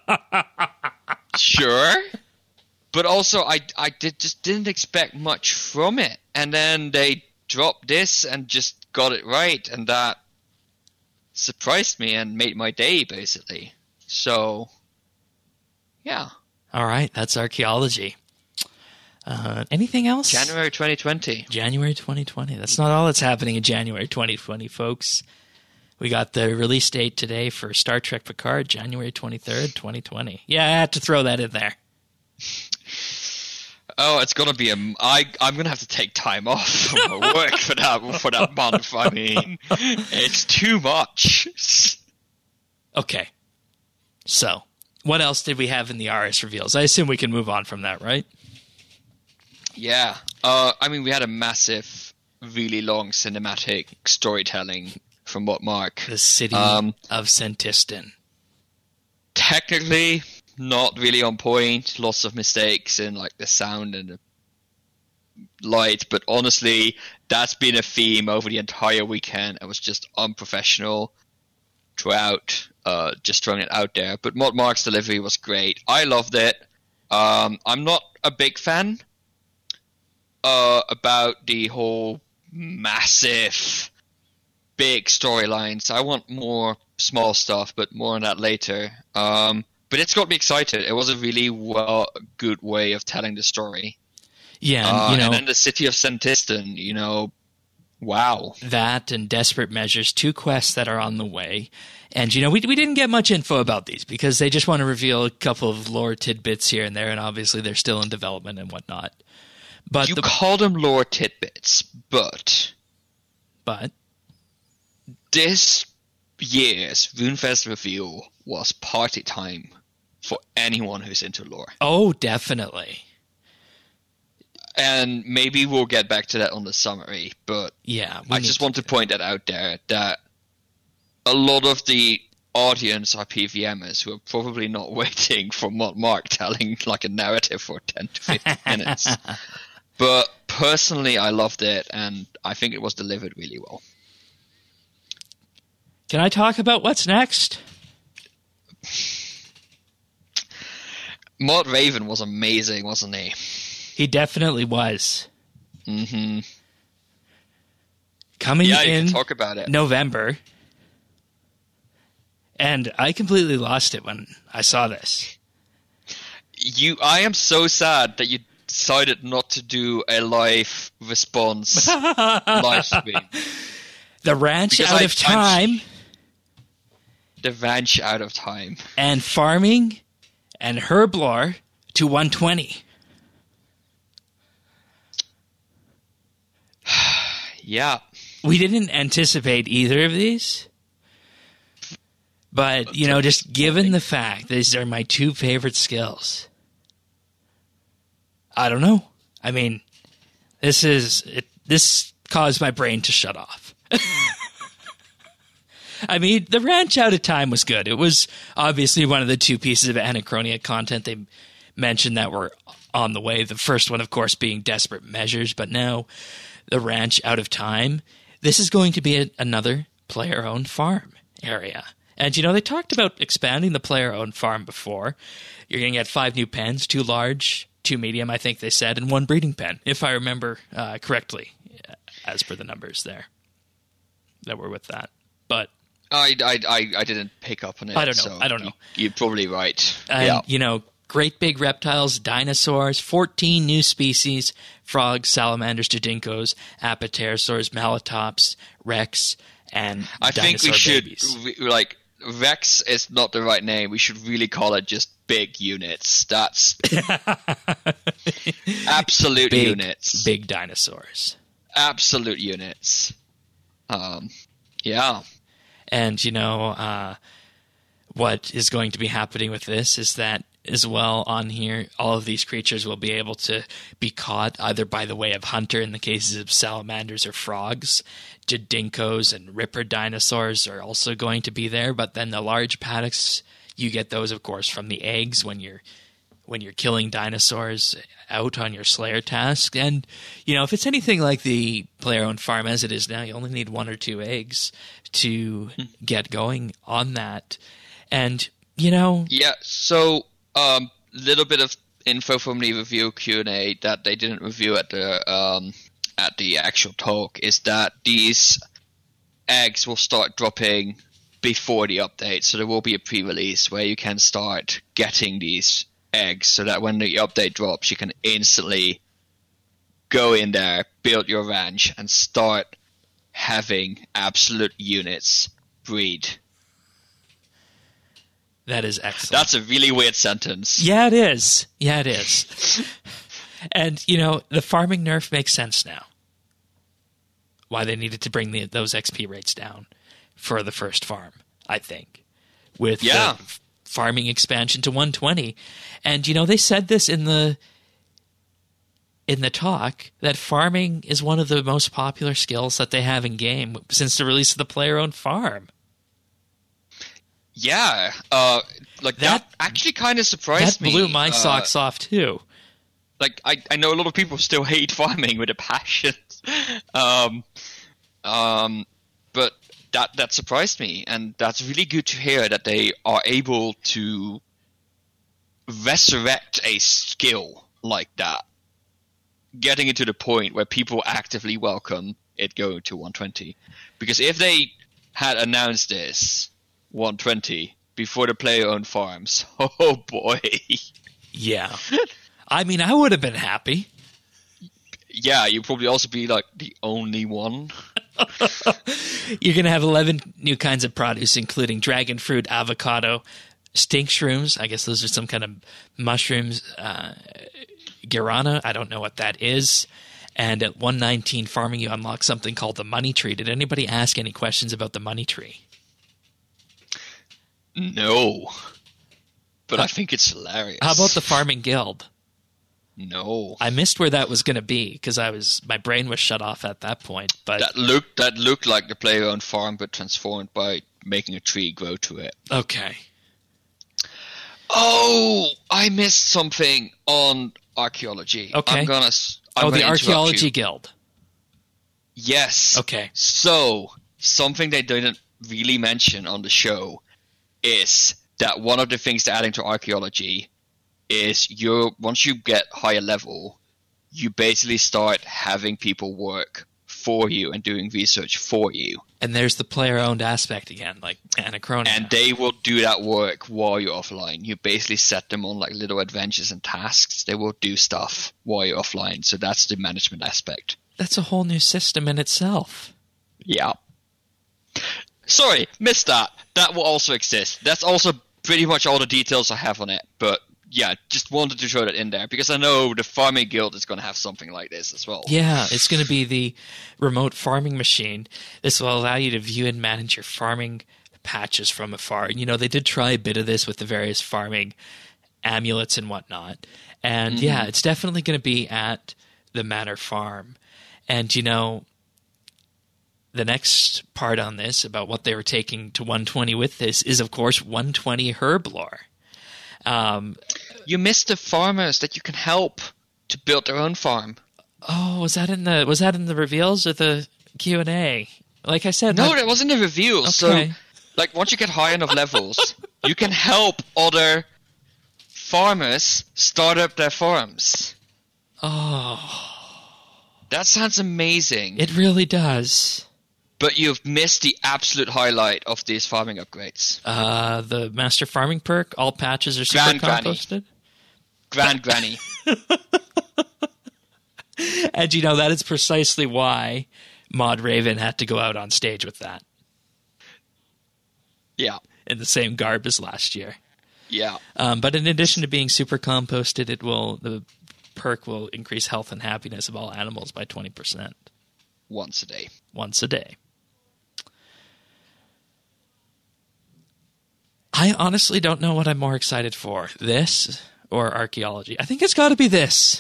sure, but also I I did just didn't expect much from it, and then they dropped this and just got it right, and that surprised me and made my day basically. So, yeah. All right, that's archaeology. Uh, anything else? January twenty twenty. January twenty twenty. That's not all that's happening in January twenty twenty, folks. We got the release date today for Star Trek Picard, January twenty-third, twenty twenty. Yeah, I had to throw that in there. Oh, it's gonna be a. I I'm gonna have to take time off from my work for that for that month. I mean, it's too much. Okay, so what else did we have in the R S reveals? I assume we can move on from that, right? Yeah. Uh, I mean, we had a massive, really long cinematic storytelling from Mod Mark. The city um, of Sentistan. Technically, not really on point. Lots of mistakes in like the sound and the light, but honestly, that's been a theme over the entire weekend. It was just unprofessional throughout. Uh, just throwing it out there. But Mod Mark's delivery was great. I loved it. Um, I'm not a big fan uh, about the whole massive, big storylines. I want more small stuff, but more on that later. Um, but it's got me excited. It was a really well, good way of telling the story. Yeah, uh, you know, and then the city of Sentistan, you know, wow. That and Desperate Measures, two quests that are on the way. And, you know, we we didn't get much info about these because they just want to reveal a couple of lore tidbits here and there, and obviously they're still in development and whatnot. But you the, call them lore tidbits, but... But? This year's RuneFest reveal was party time for anyone who's into lore. Oh, definitely. And maybe we'll get back to that on the summary, but yeah, I just want to point that out there, that a lot of the audience are P V Mers who are probably not waiting for Mod Mark telling like a narrative for ten to fifteen minutes. But personally, I loved it, and I think it was delivered really well. Can I talk about what's next? Mod Raven was amazing, wasn't he? He definitely was. Mm-hmm. Coming yeah, you in can talk about it. November. And I completely lost it when I saw this. You, I am so sad that you decided not to do a live response live stream. The Ranch Because Out I- of Time I'm- The Ranch Out of Time. and Farming and Herblore to one twenty. Yeah. We didn't anticipate either of these. But, you know, just given the fact these are my two favorite skills, I don't know. I mean, this is it, this caused my brain to shut off. I mean, the Ranch Out of Time was good. It was obviously one of the two pieces of Anachronia content they mentioned that were on the way. The first one, of course, being Desperate Measures, but now the Ranch Out of Time. This is going to be a, another player-owned farm area. And, you know, they talked about expanding the player-owned farm before. You're going to get five new pens, two large, two medium, I think they said, and one breeding pen, if I remember uh, correctly, as per the numbers there that were with that. But I, I, I, I didn't pick up on it. I don't know. So I don't know. You, you're probably right. And, yeah. you know, great big reptiles, dinosaurs, fourteen new species, frogs, salamanders, Didinkos, apatosaurs, malatops, rex, and I think we dinosaur should, babies. we, like, Rex is not the right name. We should really call it just big units. That's absolute big, units. Big dinosaurs. Absolute units. Um, yeah. And, you know, uh, what is going to be happening with this is that as well on here, all of these creatures will be able to be caught either by the way of hunter in the cases of salamanders or frogs. Didinkos and ripper dinosaurs are also going to be there, but then the large paddocks, you get those, of course, from the eggs when you're when you're killing dinosaurs out on your Slayer task. And, you know, if it's anything like the player-owned farm as it is now, you only need one or two eggs to get going on that. And, you know... Yeah, so a um, little bit of info from the review Q and A that they didn't review at the um, at the actual talk is that these eggs will start dropping before the update. So there will be a pre-release where you can start getting these eggs so that when the update drops, you can instantly go in there, build your ranch, and start having absolute units breed. That is excellent. That's a really weird sentence. Yeah, it is. Yeah, it is. And, you know, the farming nerf makes sense now. Why they needed to bring the, those X P rates down for the first farm, I think. With yeah. the f- farming expansion to one twenty. And, you know, they said this in the in the talk, that farming is one of the most popular skills that they have in game since the release of the player-owned farm. Yeah, uh, like that, that actually kind of surprised me. That blew me. my uh, socks off too. Like I, I know a lot of people still hate farming with a passion, um, um, but that that surprised me, and that's really good to hear that they are able to resurrect a skill like that, getting it to the point where people actively welcome it going to one twenty. Because if they had announced this one twenty before the player-owned farms, oh boy. Yeah. I mean, I would have been happy. Yeah, you'd probably also be like the only one. You're going to have eleven new kinds of produce, including dragon fruit, avocado, stink shrooms. I guess those are some kind of mushrooms. Uh, guarana, I don't know what that is. And at one nineteen farming, you unlock something called the money tree. Did anybody ask any questions about the money tree? No, but uh, I think it's hilarious. How about the farming guild? No, I missed where that was going to be because I was my brain was shut off at that point. But that looked that looked like the player-owned farm, but transformed by making a tree grow to it. Okay. Oh, I missed something on archaeology. Okay. I'm gonna. I'm oh, gonna the archaeology you. guild. Yes. Okay. So something they didn't really mention on the show is that one of the things they're adding to archaeology is you once you get higher level, you basically start having people work for you and doing research for you. And there's the player-owned aspect again, like Anachronia. And they will do that work while you're offline. You basically set them on like little adventures and tasks. They will do stuff while you're offline. So that's the management aspect. That's a whole new system in itself. Yeah. Sorry, missed that. That will also exist. That's also pretty much all the details I have on it. But yeah, just wanted to throw that in there because I know the farming guild is going to have something like this as well. Yeah, it's going to be the remote farming machine. This will allow you to view and manage your farming patches from afar. And, you know, they did try a bit of this with the various farming amulets and whatnot. And mm-hmm. yeah, it's definitely going to be at the Manor Farm. And, you know, the next part on this about what they were taking to one twenty with this is, of course, one twenty Herblore. Um, you missed the farmers that you can help to build their own farm. Oh, was that in the was that in the reveals or the Q and A? Like I said, no, not... that wasn't the reveals. Okay. So Like, once you get high enough levels, you can help other farmers start up their farms. Oh. That sounds amazing. It really does. But you've missed the absolute highlight of these farming upgrades. Uh, the Master Farming perk, all patches are super Grand composted. Grand Granny. And you know, that is precisely why Mod Raven had to go out on stage with that. Yeah. In the same garb as last year. Yeah. Um, but in addition to being super composted, it will the perk will increase health and happiness of all animals by twenty percent. Once a day. Once a day. I honestly don't know what I'm more excited for, this or archaeology. I think it's got to be this.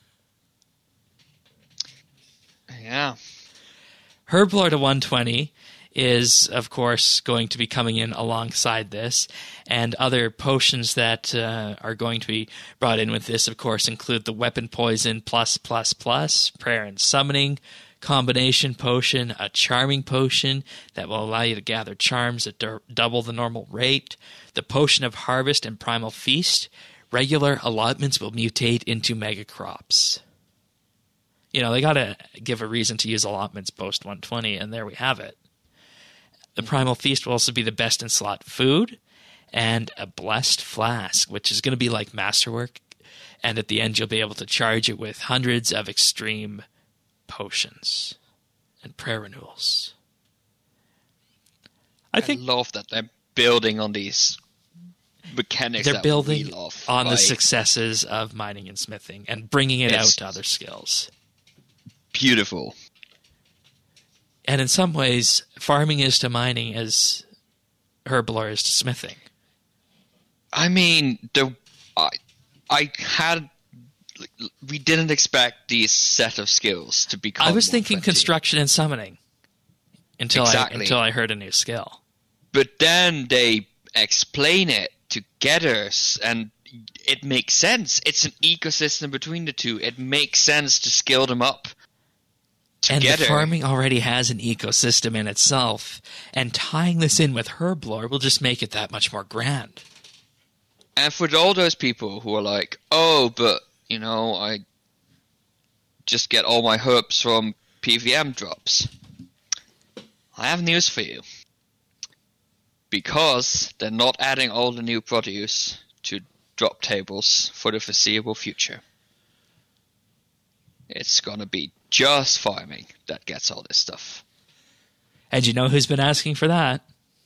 Yeah. Herblore to one twenty is, of course, going to be coming in alongside this, and other potions that uh, are going to be brought in with this, of course, include the Weapon Poison plus plus plus, Prayer and Summoning, Combination Potion, a Charming Potion that will allow you to gather charms at d- double the normal rate, the Potion of Harvest and Primal Feast. Regular allotments will mutate into mega crops. You know, they got to give a reason to use allotments post one twenty, and there we have it. The Primal Feast will also be the best in slot food, and a Blessed Flask, which is going to be like Masterwork, and at the end you'll be able to charge it with hundreds of extreme potions and prayer renewals. I, I think love that they're building on these mechanics. they're that building we love. on like, the successes of mining and smithing and bringing it out It's- to other skills. Beautiful. And in some ways, farming is to mining as Herblore is to smithing. I mean, the I, I had we didn't expect these set of skills to become. I was thinking one twenty. construction and summoning until Exactly. I until I heard a new skill. But then they explain it together, s- and it makes sense. It's an ecosystem between the two. It makes sense to scale them up together. And the farming already has an ecosystem in itself, and tying this in with Herblore will just make it that much more grand. And for all those people who are like, oh, but, you know, I just get all my herbs from P V M drops. I have news for you. Because they're not adding all the new produce to drop tables for the foreseeable future. It's gonna be just farming that gets all this stuff. And you know who's been asking for that?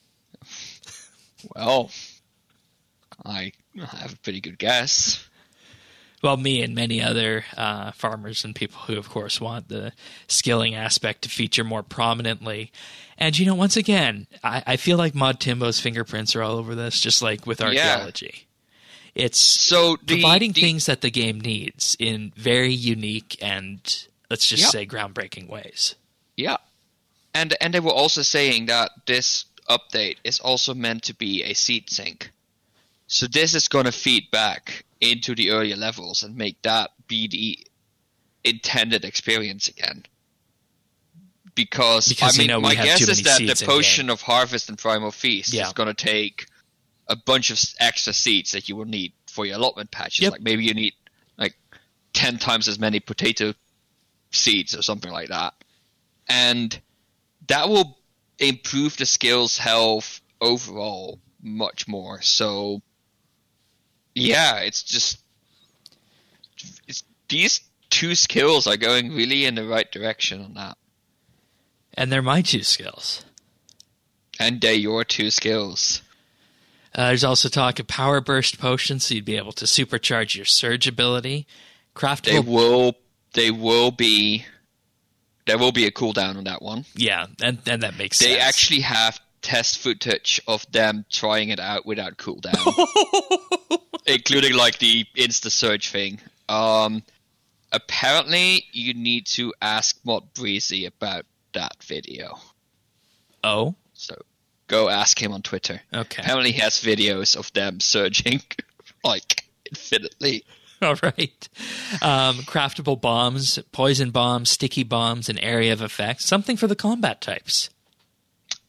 Well, I have a pretty good guess. Well, me and many other uh, farmers and people who, of course, want the skilling aspect to feature more prominently. And, you know, once again, I, I feel like Mod Timbo's fingerprints are all over this, just like with archaeology. Yeah. It's so the, providing the, things that the game needs in very unique and, let's just yep. say, groundbreaking ways. Yeah. And, and they were also saying that this update is also meant to be a seed sink. So this is going to feed back into the earlier levels and make that be the intended experience again. Because, because I mean, you know, my guess is that the Potion game. of Harvest and Primal Feast yeah. is going to take a bunch of extra seeds that you will need for your allotment patches. Yep. Like maybe you need like ten times as many potato seeds or something like that. And that will improve the skill's health overall much more. So, yeah, it's just it's, these two skills are going really in the right direction on that. And they're my two skills. And they're your two skills. Uh, there's also talk of Power Burst potions, so you'd be able to supercharge your Surge ability. Craftable. They will. They will be. There will be a cooldown on that one. Yeah, and and that makes they sense. They actually have test footage of them trying it out without cooldown, including like the insta surge thing. Um, apparently, you need to ask Mod Breezy about that video. Oh, so go ask him on Twitter. Okay. Apparently, he has videos of them surging like infinitely. All right. Um, craftable bombs, poison bombs, sticky bombs, an area of effect. Something for the combat types.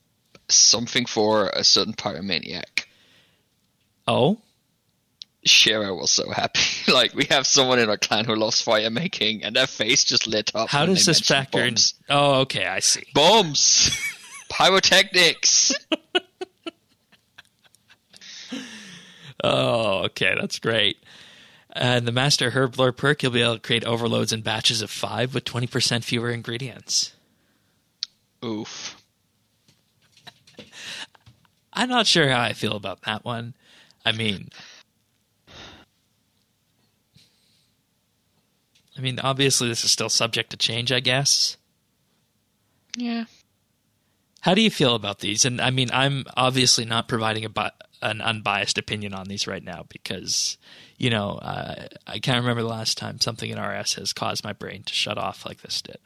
something for a certain pyromaniac. Oh? Shira was so happy. Like, we have someone in our clan who loves fire making, and their face just lit up. How does this factor in? Oh, okay, I see. Bombs! Pyrotechnics! Oh, okay, that's great. And the Master Herblore perk, you'll be able to create overloads in batches of five with twenty percent fewer ingredients. Oof. I'm not sure how I feel about that one. I mean... I mean, obviously this is still subject to change, I guess. Yeah. How do you feel about these? And I mean, I'm obviously not providing a bi- an unbiased opinion on these right now because, you know, uh, I can't remember the last time something in R S has caused my brain to shut off like this did.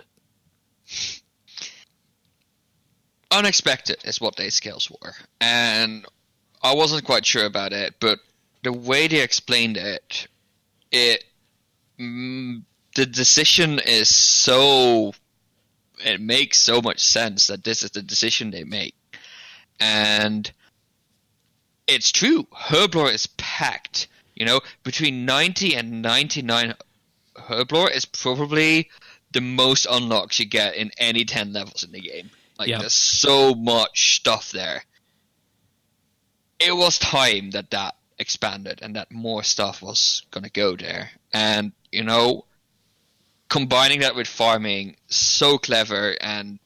Unexpected is what day scales were. And I wasn't quite sure about it, but the way they explained it, it... Mm, the decision is so... It makes so much sense that this is the decision they make. And it's true. Herblore is packed. You know, between ninety and ninety-nine, Herblore is probably the most unlocks you get in any ten levels in the game. Like, yep. There's so much stuff there. It was time that that expanded and that more stuff was going to go there. And, you know, combining that with farming, so clever and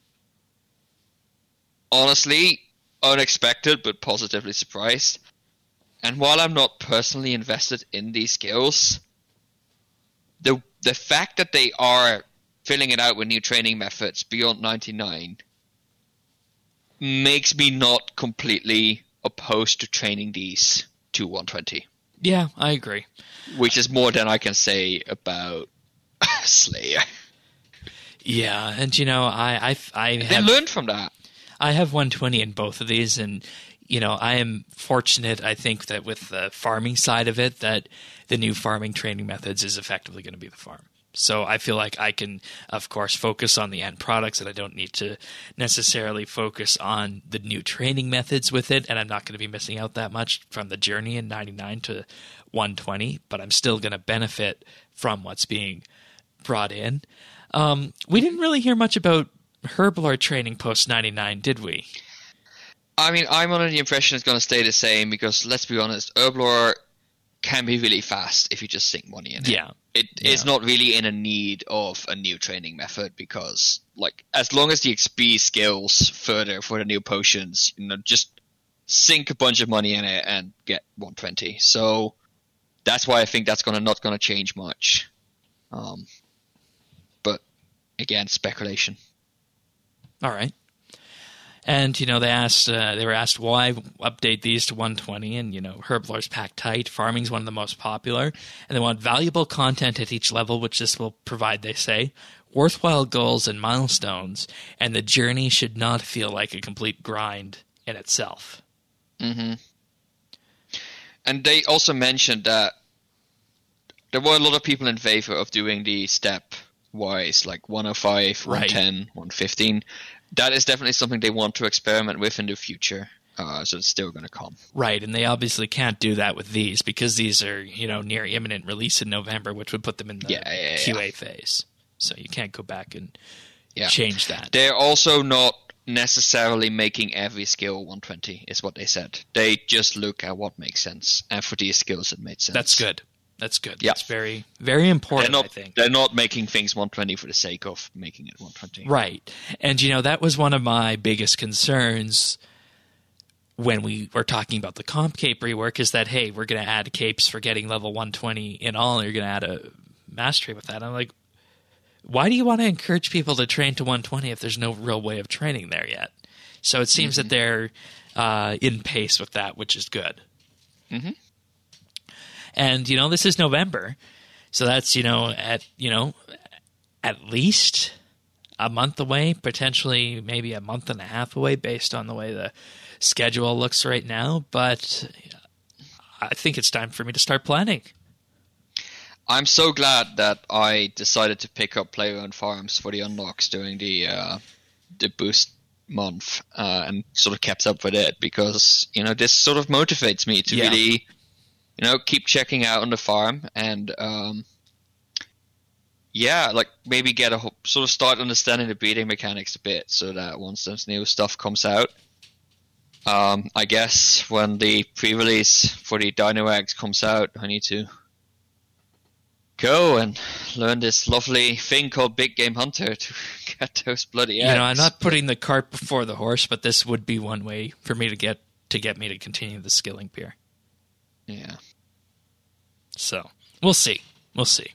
honestly unexpected but positively surprised. And while I'm not personally invested in these skills, the the fact that they are filling it out with new training methods beyond ninety-nine makes me not completely opposed to training these to one twenty. Yeah, I agree. Which is more than I can say about Slayer. Yeah, and you know, I I, I they have, learned from that. I have one twenty in both of these, and you know, I am fortunate. I think that with the farming side of it, that the new farming training methods is effectively going to be the farm. So I feel like I can, of course, focus on the end products, and I don't need to necessarily focus on the new training methods with it. And I'm not going to be missing out that much from the journey in ninety-nine to one twenty, but I'm still going to benefit from what's being brought in. Um, we didn't really hear much about Herblore training post ninety-nine, did we? I mean, I'm under the impression it's going to stay the same because, let's be honest, Herblore can be really fast if you just sink money in it. Yeah. It yeah. is not really in a need of a new training method because, like, as long as the X P scales further for the new potions, you know, just sink a bunch of money in it and get one twenty. So that's why I think that's gonna not going to change much. Um, but again, speculation. All right. And, you know, they asked, uh, they were asked why update these to one twenty, and, you know, Herblore's packed tight, farming's one of the most popular, and they want valuable content at each level, which this will provide, they say, worthwhile goals and milestones, and the journey should not feel like a complete grind in itself. Mm-hmm. And they also mentioned that there were a lot of people in favor of doing the step-wise, like one oh five, right. one ten, one fifteen. That is definitely something they want to experiment with in the future. Uh, so it's still going to come. Right, and they obviously can't do that with these because these are, you know, near imminent release in November, which would put them in the yeah, yeah, yeah. Q A phase. So you can't go back and yeah. change that. They're also not necessarily making every skill one twenty, is what they said. They just look at what makes sense. And for these skills, it made sense. That's good. That's good. Yeah. That's very, very important, not, I think. They're not making things one twenty for the sake of making it one twenty. Right. And, you know, that was one of my biggest concerns when we were talking about the comp cape rework is that, hey, we're going to add capes for getting level one twenty in all, and you're going to add a mastery with that. I'm like, why do you want to encourage people to train to one twenty if there's no real way of training there yet? So it seems mm-hmm. that they're uh, in pace with that, which is good. Mm-hmm. And, you know, this is November, so that's, you know, at, you know, at least a month away, potentially maybe a month and a half away based on the way the schedule looks right now. But I think it's time for me to start planning. I'm so glad that I decided to pick up player-owned farms for the unlocks during the uh, the boost month uh, and sort of kept up with it because, you know, this sort of motivates me to Yeah. really, you know, keep checking out on the farm and, um, yeah, like maybe get a ho- sort of start understanding the breeding mechanics a bit so that once this new stuff comes out, um, I guess when the pre-release for the Dino Eggs comes out, I need to go and learn this lovely thing called Big Game Hunter to get those bloody eggs. You know, I'm not putting the cart before the horse, but this would be one way for me to get to get me to continue the skilling pier. Yeah. So we'll see. We'll see.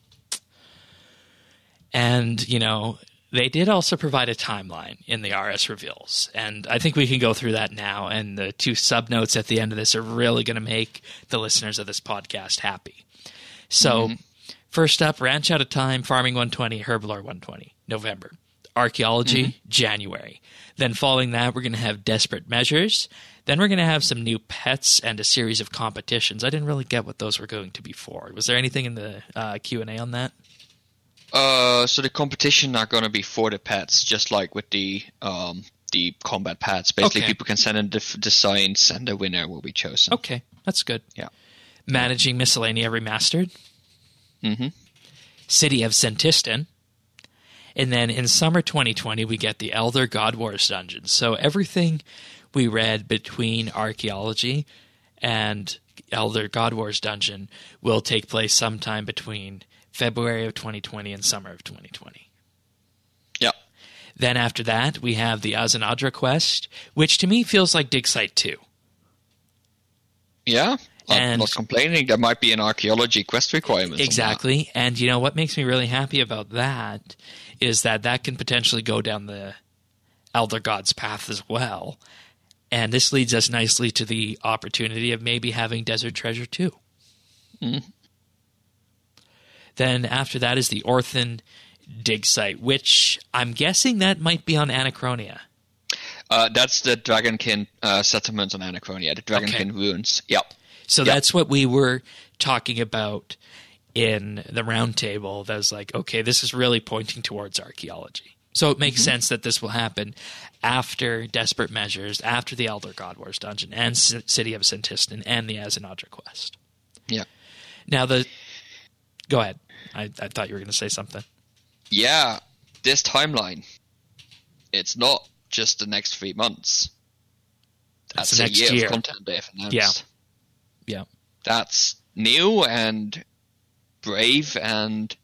And, you know, they did also provide a timeline in the R S reveals. And I think we can go through that now. And the two subnotes at the end of this are really going to make the listeners of this podcast happy. So, mm-hmm. First up, Ranch Out of Time, Farming one twenty, Herblore one twenty, November. Archaeology, mm-hmm. January. Then following that, we're going to have Desperate Measures. Then we're going to have some new pets and a series of competitions. I didn't really get what those were going to be for. Was there anything in the uh, Q and A on that? Uh, so the competition are going to be for the pets, just like with the um the combat pets. Basically, okay. People can send in the designs, and the winner will be chosen. Okay, that's good. Yeah. Managing Miscellanea Remastered. Mm-hmm. City of Sentistan. And then in summer twenty twenty, we get the Elder God Wars dungeons. So everything we read between Archaeology and Elder God Wars dungeon will take place sometime between February of twenty twenty and summer of twenty twenty. Yeah. Then after that, we have the Azanadra quest, which to me feels like Dig Site two. Yeah. I'm and not complaining. There might be an archaeology quest requirement. Exactly. And you know what makes me really happy about that is that that can potentially go down the Elder Gods path as well. And this leads us nicely to the opportunity of maybe having Desert Treasure two. Mm. Then after that is the Orthan dig site, which I'm guessing that might be on Anachronia. Uh, that's the Dragonkin uh, settlement on Anachronia, the Dragonkin Okay. ruins. Yep. So Yep. that's what we were talking about in the roundtable. That was like, okay, this is really pointing towards archaeology. So it makes mm-hmm. sense that this will happen after Desperate Measures, after the Elder God Wars dungeon, and C- City of Sentistan, and the Azanadra quest. Yeah. Now the, go ahead. I, I thought you were going to say something. Yeah, this timeline, it's not just the next three months. That's the a next year, year. of content they've announced. Yeah. Yeah. That's new and brave, and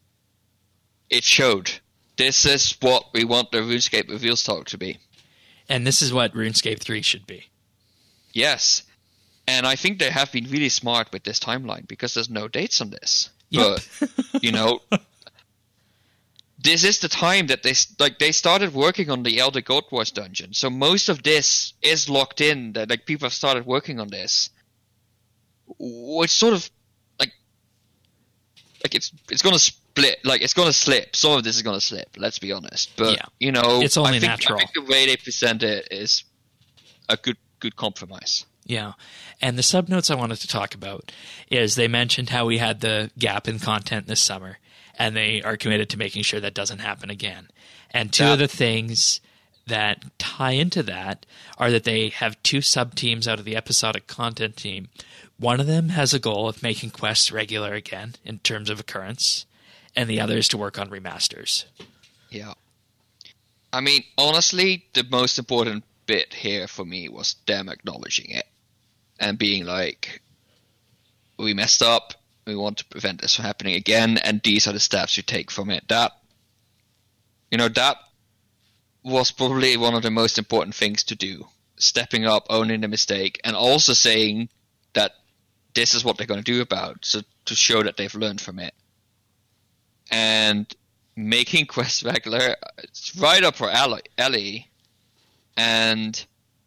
it showed. This is what we want the RuneScape Reveals talk to be. And this is what RuneScape three should be. Yes. And I think they have been really smart with this timeline because there's no dates on this. Yep. But, you know, this is the time that they like they started working on the Elder God Wars dungeon. So most of this is locked in. That like people have started working on this. Which sort of like like it's it's gonna split like it's gonna slip. Some of this is gonna slip, let's be honest. But Yeah. you know It's only I think, natural. I think the way they present it is a good good compromise. Yeah. And the subnotes I wanted to talk about is they mentioned how we had the gap in content this summer, and they are committed to making sure that doesn't happen again. And two That- of the things that tie into that are that they have two sub-teams out of the episodic content team. One of them has a goal of making quests regular again in terms of occurrence, and the other is to work on remasters. Yeah. I mean, honestly, the most important bit here for me was them acknowledging it and being like, we messed up, we want to prevent this from happening again, and these are the steps you take from it. That, you know, that was probably one of the most important things to do. Stepping up, owning the mistake, and also saying that this is what they're going to do about it, so to show that they've learned from it. And making quests regular, it's right up our alley. alley. And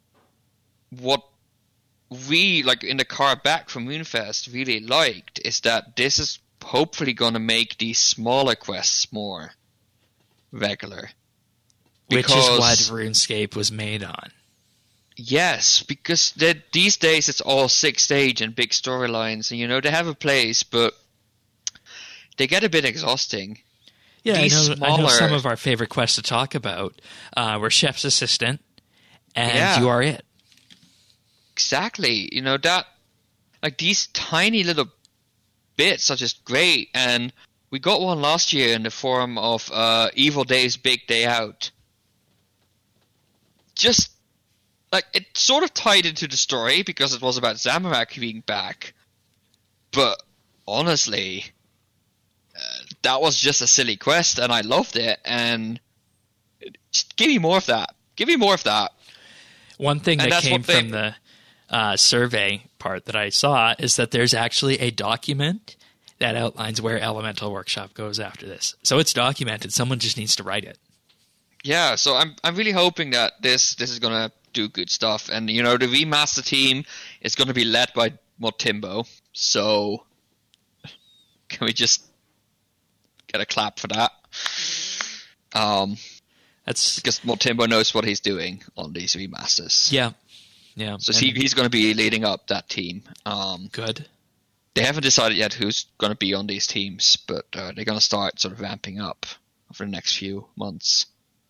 what we, like in the car back from Moonfest, really liked is that this is hopefully going to make these smaller quests more regular. Which is Because- what RuneScape was made on. Yes, because they- these days it's all six stage and big storylines, and you know they have a place, but they get a bit exhausting. Yeah, I these know, smaller... I know some of our favorite quests to talk about uh, were Chef's Assistant, and Yeah. You Are It. Exactly. You know, that, like, these tiny little bits are just great. And we got one last year in the form of uh, Evil Days Big Day Out. Just, like, it sort of tied into the story because it was about Zamorak being back. But, honestly, uh, that was just a silly quest, and I loved it. And just give me more of that. Give me more of that. One thing And that that's came what they- from the uh, survey part that I saw is that there's actually a document that outlines where Elemental Workshop goes after this. So it's documented. Someone just needs to write it. Yeah, so I'm I'm really hoping that this this is gonna do good stuff, and you know the remaster team is gonna be led by Motimbo. So can we just get a clap for that? Um, That's because Motimbo knows what he's doing on these remasters. yeah, yeah. So and he, he's going to be leading up that team. Um, good. they haven't decided yet who's going to be on these teams, but uh, they're going to start sort of ramping up over the next few months.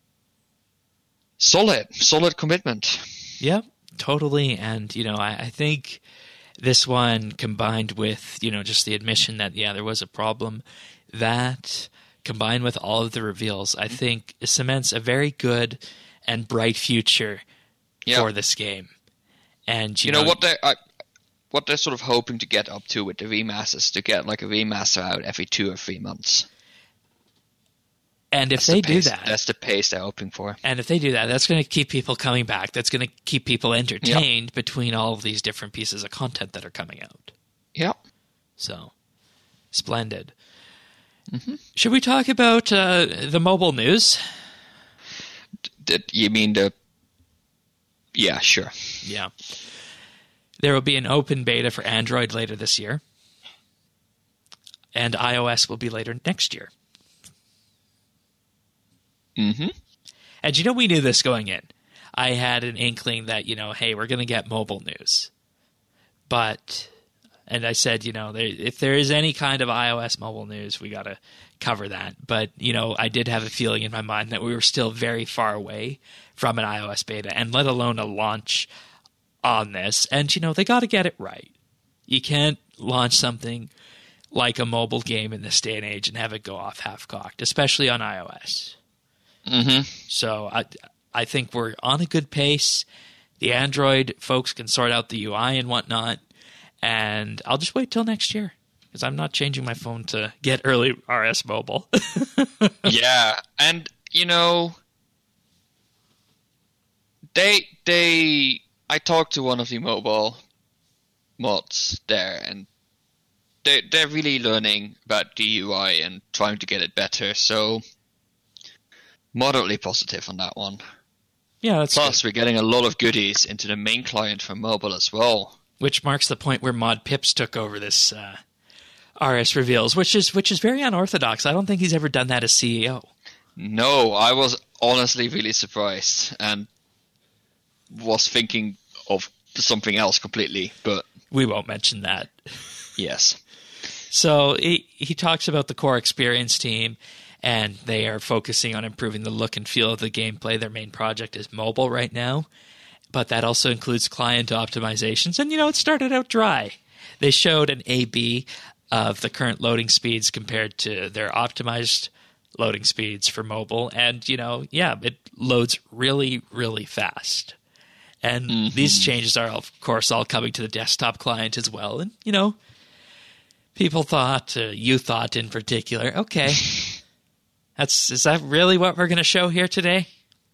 Solid, solid commitment. Yeah, totally. And you know, I, I think this one combined with you know just the admission that yeah there was a problem, that combined with all of the reveals, I think cements a very good and bright future Yeah. for this game. And you, You know, what they I, what they're sort of hoping to get up to with the remasters, to get like a remaster out every two or three months. And if That's they the do pace- that, that's the pace they're hoping for. and if they do that, that's going to keep people coming back. That's going to keep people entertained between all of these different pieces of content that are coming out. Yeah. So, splendid. Mm-hmm. Should we talk about uh, the mobile news? Did you mean the? Yeah, sure. Yeah. There will be an open beta for Android later this year. And iOS will be later next year. Mm-hmm. And you know, we knew this going in. I had an inkling that, you know, hey, we're going to get mobile news. But, and I said, you know, there, if there is any kind of iOS mobile news, we got to cover that. But, you know, I did have a feeling in my mind that we were still very far away from an iOS beta, and let alone a launch on this. And, you know, they got to get it right. You can't launch something like a mobile game in this day and age and have it go off half-cocked, especially on iOS. Mm-hmm. So I, I think we're on a good pace. The Android folks can sort out the U I and whatnot, and I'll just wait till next year because I'm not changing my phone to get early R S Mobile. Yeah, and you know, they they. I talked to one of the mobile mods there, and they they're really learning about the U I and trying to get it better. So moderately positive on that one. Yeah, that's Plus, good. we're getting a lot of goodies into the main client for mobile as well. Which marks the point where Mod Pips took over this uh, R S reveals, which is which is very unorthodox. I don't think he's ever done that as C E O. No, I was honestly really surprised and was thinking of something else completely, but We won't mention that. yes. So he, he talks about the core experience team, and they are focusing on improving the look and feel of the gameplay. Their main project is mobile right now, but that also includes client optimizations. And, you know, it started out dry. They showed an A B of the current loading speeds compared to their optimized loading speeds for mobile. And, you know, yeah, it loads really, really fast. And Mm-hmm. these changes are, of course, all coming to the desktop client as well. And, you know, people thought, uh, you thought in particular, okay, that's is that really what we're going to show here today?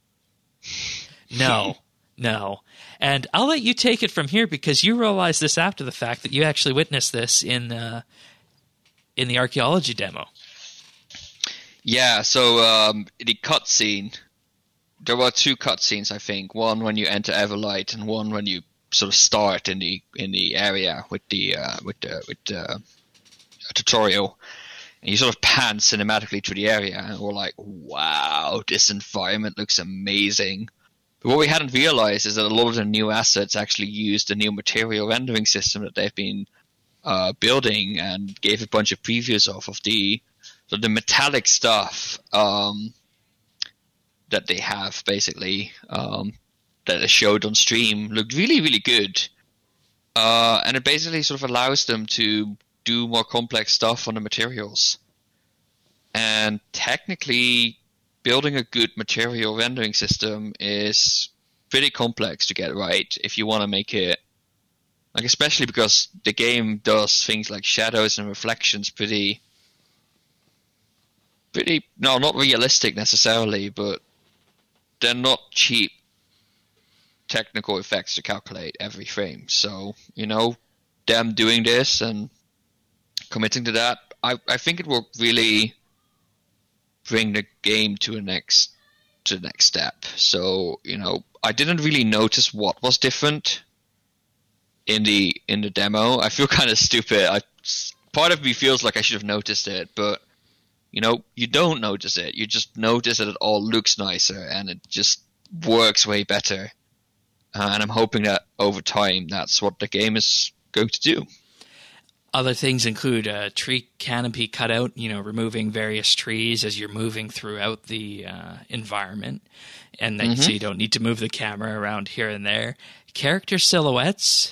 No, no. And I'll let you take it from here because you realized this after the fact that you actually witnessed this in uh, in the archaeology demo. Yeah, so um, the cutscene, there were two cutscenes, I think. One when you enter Everlight, and one when you sort of start in the in the area with the uh, with the with the tutorial. And you sort of pan cinematically through the area, and we're like, "Wow, this environment looks amazing." But what we hadn't realized is that a lot of the new assets actually use the new material rendering system that they've been uh, building, and gave a bunch of previews of of the So the metallic stuff um, that they have, basically, um, that they showed on stream, looked really, really good. Uh, and it basically sort of allows them to do more complex stuff on the materials. And technically, building a good material rendering system is pretty complex to get right if you want to make it, like, especially because the game does things like shadows and reflections pretty... Pretty, no, not realistic necessarily, but they're not cheap technical effects to calculate every frame. So, you know, them doing this and committing to that, I, I think it will really bring the game to the next to the next step. So, you know, I didn't really notice what was different in the in the demo. I feel kind of stupid. I, part of me feels like I should have noticed it, but you know, you don't notice it. You just notice that it all looks nicer and it just works way better. Uh, and I'm hoping that over time, that's what the game is going to do. Other things include a tree canopy cutout, you know, removing various trees as you're moving throughout the uh, environment. And then, mm-hmm. so you don't need to move the camera around here and there. Character silhouettes.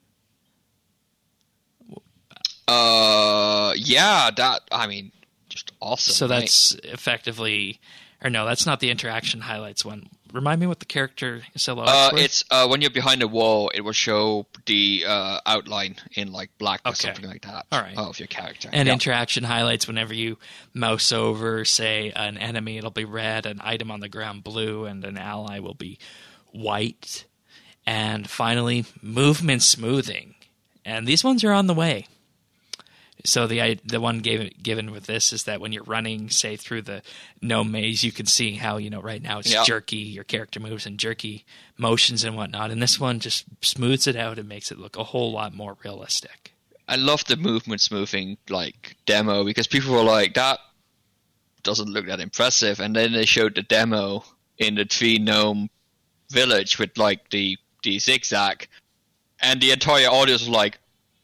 Uh, yeah, that, I mean... Just awesome. So that's right? effectively, or no, that's not the interaction highlights one. Remind me what the character silhouettes uh, were? It's uh, when you're behind a wall, it will show the uh, outline in like black or okay. something like that. All right. Of your character. And yeah. interaction highlights, whenever you mouse over, say, an enemy, it'll be red, an item on the ground blue, and an ally will be white. And finally, movement smoothing. And these ones are on the way. So the the one given given with this is that when you're running, say, through the gnome maze, you can see how, you know, right now it's yep. jerky, your character moves in jerky motions and whatnot. And this one just smooths it out and makes it look a whole lot more realistic. I love the movement smoothing, like, demo, because people were like, that doesn't look that impressive. And then they showed the demo in the tree gnome village with, like, the, the zigzag. And the entire audience was like,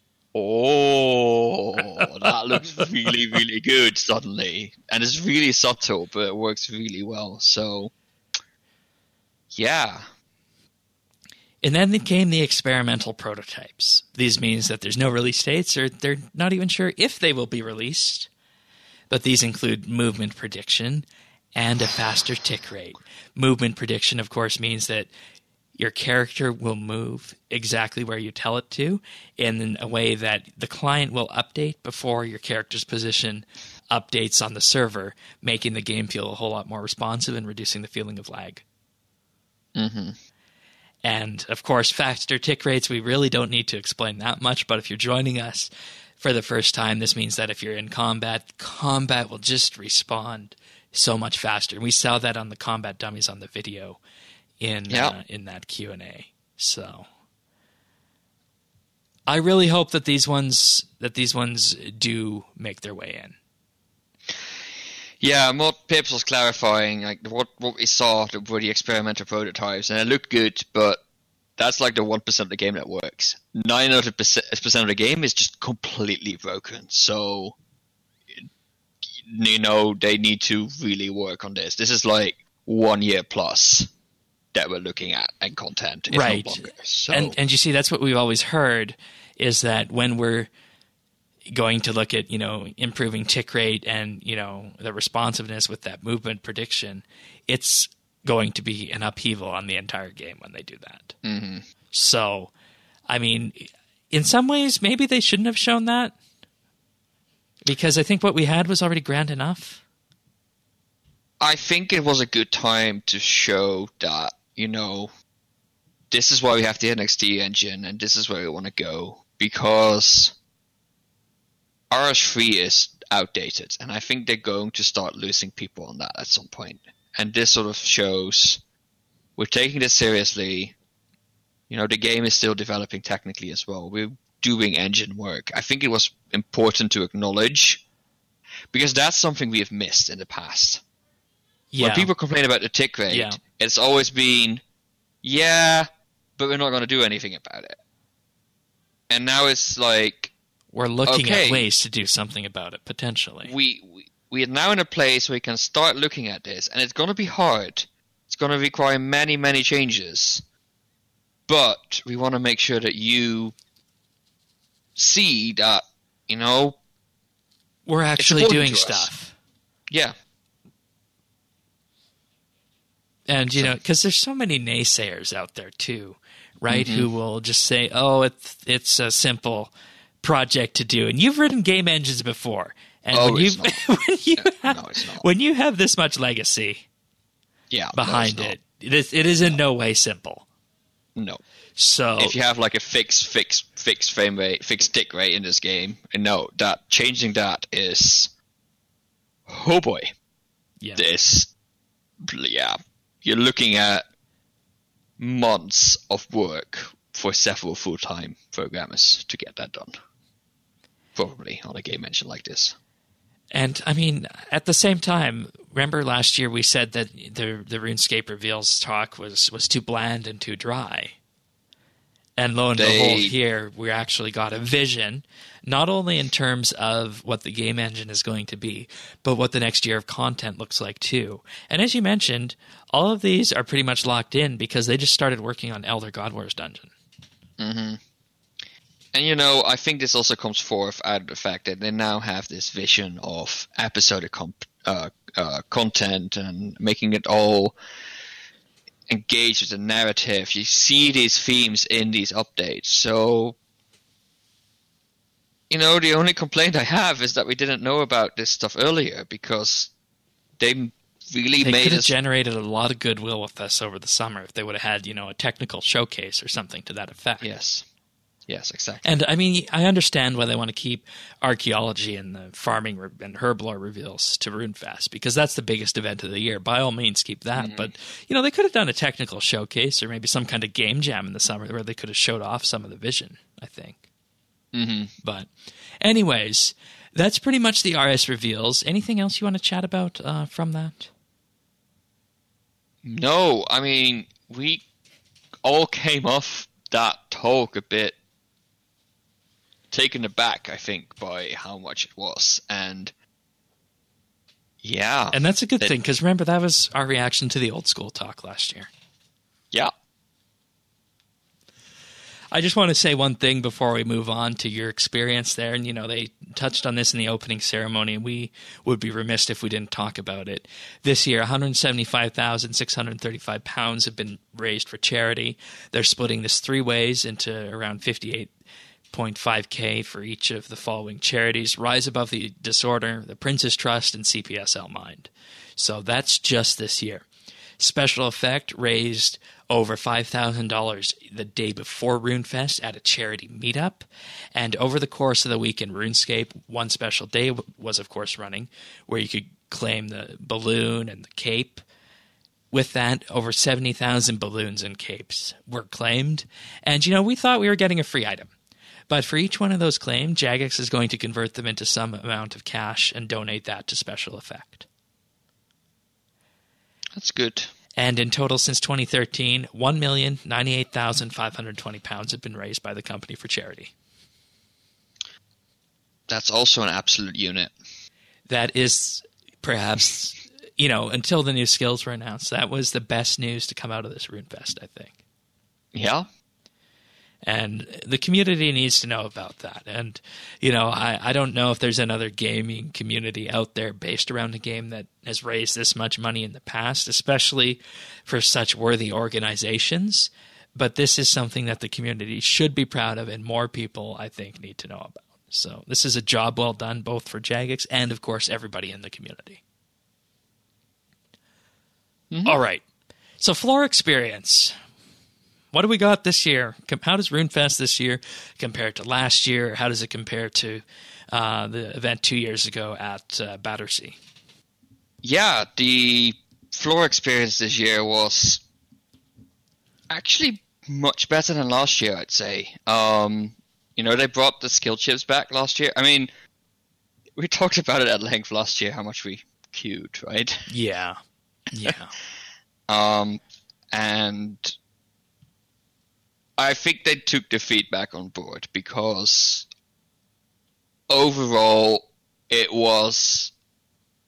oh, that looks really, really good suddenly. And it's really subtle, but it works really well. So, yeah. And then came the experimental prototypes. These means that there's no release dates, or they're not even sure if they will be released. But these include movement prediction and a faster tick rate. Movement prediction, of course, means that your character will move exactly where you tell it to in a way that the client will update before your character's position updates on the server, making the game feel a whole lot more responsive and reducing the feeling of lag. Mm-hmm. And, of course, faster tick rates, we really don't need to explain that much, but if you're joining us for the first time, this means that if you're in combat, combat will just respond so much faster. And we saw that on the combat dummies on the video in yep. uh, in that Q and A. So I really hope that these ones that these ones do make their way in. Yeah, what Pips was clarifying, like what what we saw were the experimental prototypes, and it looked good, but that's like the one percent of the game that works. Nine out of percent of the game is just completely broken. So, you know, they need to really work on this. This is like one year plus that we're looking at and content, if right? Not longer. So. And and you see, that's what we've always heard is that when we're going to look at, you know, improving tick rate and, you know, the responsiveness with that movement prediction, it's going to be an upheaval on the entire game when they do that. Mm-hmm. So, I mean, in some ways, maybe they shouldn't have shown that, because I think what we had was already grand enough. I think it was a good time to show that, you know, this is why we have the N X T engine and this is where we want to go, because R S three is outdated, and I think they're going to start losing people on that at some point. And this sort of shows we're taking this seriously. You know, the game is still developing technically as well. We're doing engine work. I think it was important to acknowledge, because that's something we have missed in the past. Yeah. When people complain about the tick rate, yeah. it's always been, yeah, but we're not going to do anything about it. And now it's like, we're looking okay, at ways to do something about it, potentially. We, we we are now in a place where we can start looking at this, and it's going to be hard. It's going to require many, many changes. But we want to make sure that you see that, you know, we're actually doing stuff. Yeah. And, you know, because there's so many naysayers out there, too, right, mm-hmm. who will just say, oh, it's, it's a simple project to do. And you've written game engines before. And oh, when, it's when, you no, have, no, it's not. when you have this much legacy yeah, behind no, it, it is, it is in no way simple. No. So if you have like a fixed, fixed, fixed frame rate, fixed tick rate in this game, and no, that changing that is, oh boy, yeah, this, yeah, you're looking at months of work for several full-time programmers to get that done. Probably on a game engine like this. And I mean, at the same time, remember last year we said that the the RuneScape reveals talk was, was too bland and too dry. And lo and they, behold, here we actually got a vision, not only in terms of what the game engine is going to be, but what the next year of content looks like too. And as you mentioned, all of these are pretty much locked in because they just started working on Elder God Wars Dungeon. Mm-hmm. And, you know, I think this also comes forth out of the fact that they now have this vision of episodic comp- uh, uh, content and making it all engage with the narrative. You see these themes in these updates. So, you know, the only complaint I have is that we didn't know about this stuff earlier because they really they made could have us... generated a lot of goodwill with us over the summer if they would have had, you know, a technical showcase or something to that effect. Yes. Yes, exactly. And I mean, I understand why they want to keep archaeology and the farming re- and herblore reveals to RuneFest because that's the biggest event of the year. By all means, keep that. Mm-hmm. But, you know, they could have done a technical showcase or maybe some kind of game jam in the summer where they could have showed off some of the vision, I think. Mm-hmm. But anyways, that's pretty much the R S reveals. Anything else you want to chat about uh, from that? No, I mean, we all came off that talk a bit taken aback, I think, by how much it was. And yeah. And that's a good it, thing, because remember, that was our reaction to the old school talk last year. Yeah. I just want to say one thing before we move on to your experience there. And, you know, they touched on this in the opening ceremony, and we would be remiss if we didn't talk about it. This year, one hundred seventy-five thousand six hundred thirty-five pounds have been raised for charity. They're splitting this three ways into around fifty-eight point five K for each of the following charities: Rise Above the Disorder, the Prince's Trust, and C P S L Mind. So that's just this year. Special Effect raised over five thousand dollars the day before RuneFest at a charity meetup. And over the course of the week in RuneScape, one special day was, of course, running where you could claim the balloon and the cape. With that, over seventy thousand balloons and capes were claimed. And, you know, we thought we were getting a free item. But for each one of those claimed, Jagex is going to convert them into some amount of cash and donate that to Special Effect. That's good. And in total, since twenty thirteen, one million ninety-eight thousand five hundred twenty pounds have been raised by the company for charity. That's also an absolute unit. That is perhaps, you know, until the new skills were announced, that was the best news to come out of this RuneFest, I think. Yeah. And the community needs to know about that. And, you know, I, I don't know if there's another gaming community out there based around a game that has raised this much money in the past, especially for such worthy organizations. But this is something that the community should be proud of, and more people, I think, need to know about. So this is a job well done, both for Jagex and, of course, everybody in the community. Mm-hmm. All right. So floor experience. What do we got this year? How does RuneFest this year compare to last year? How does it compare to uh, the event two years ago at uh, Battersea? Yeah, the floor experience this year was actually much better than last year, I'd say. Um, you know, they brought the skill chips back last year. I mean, we talked about it at length last year, how much we queued, right? Yeah, yeah. um, and I think they took the feedback on board because overall it was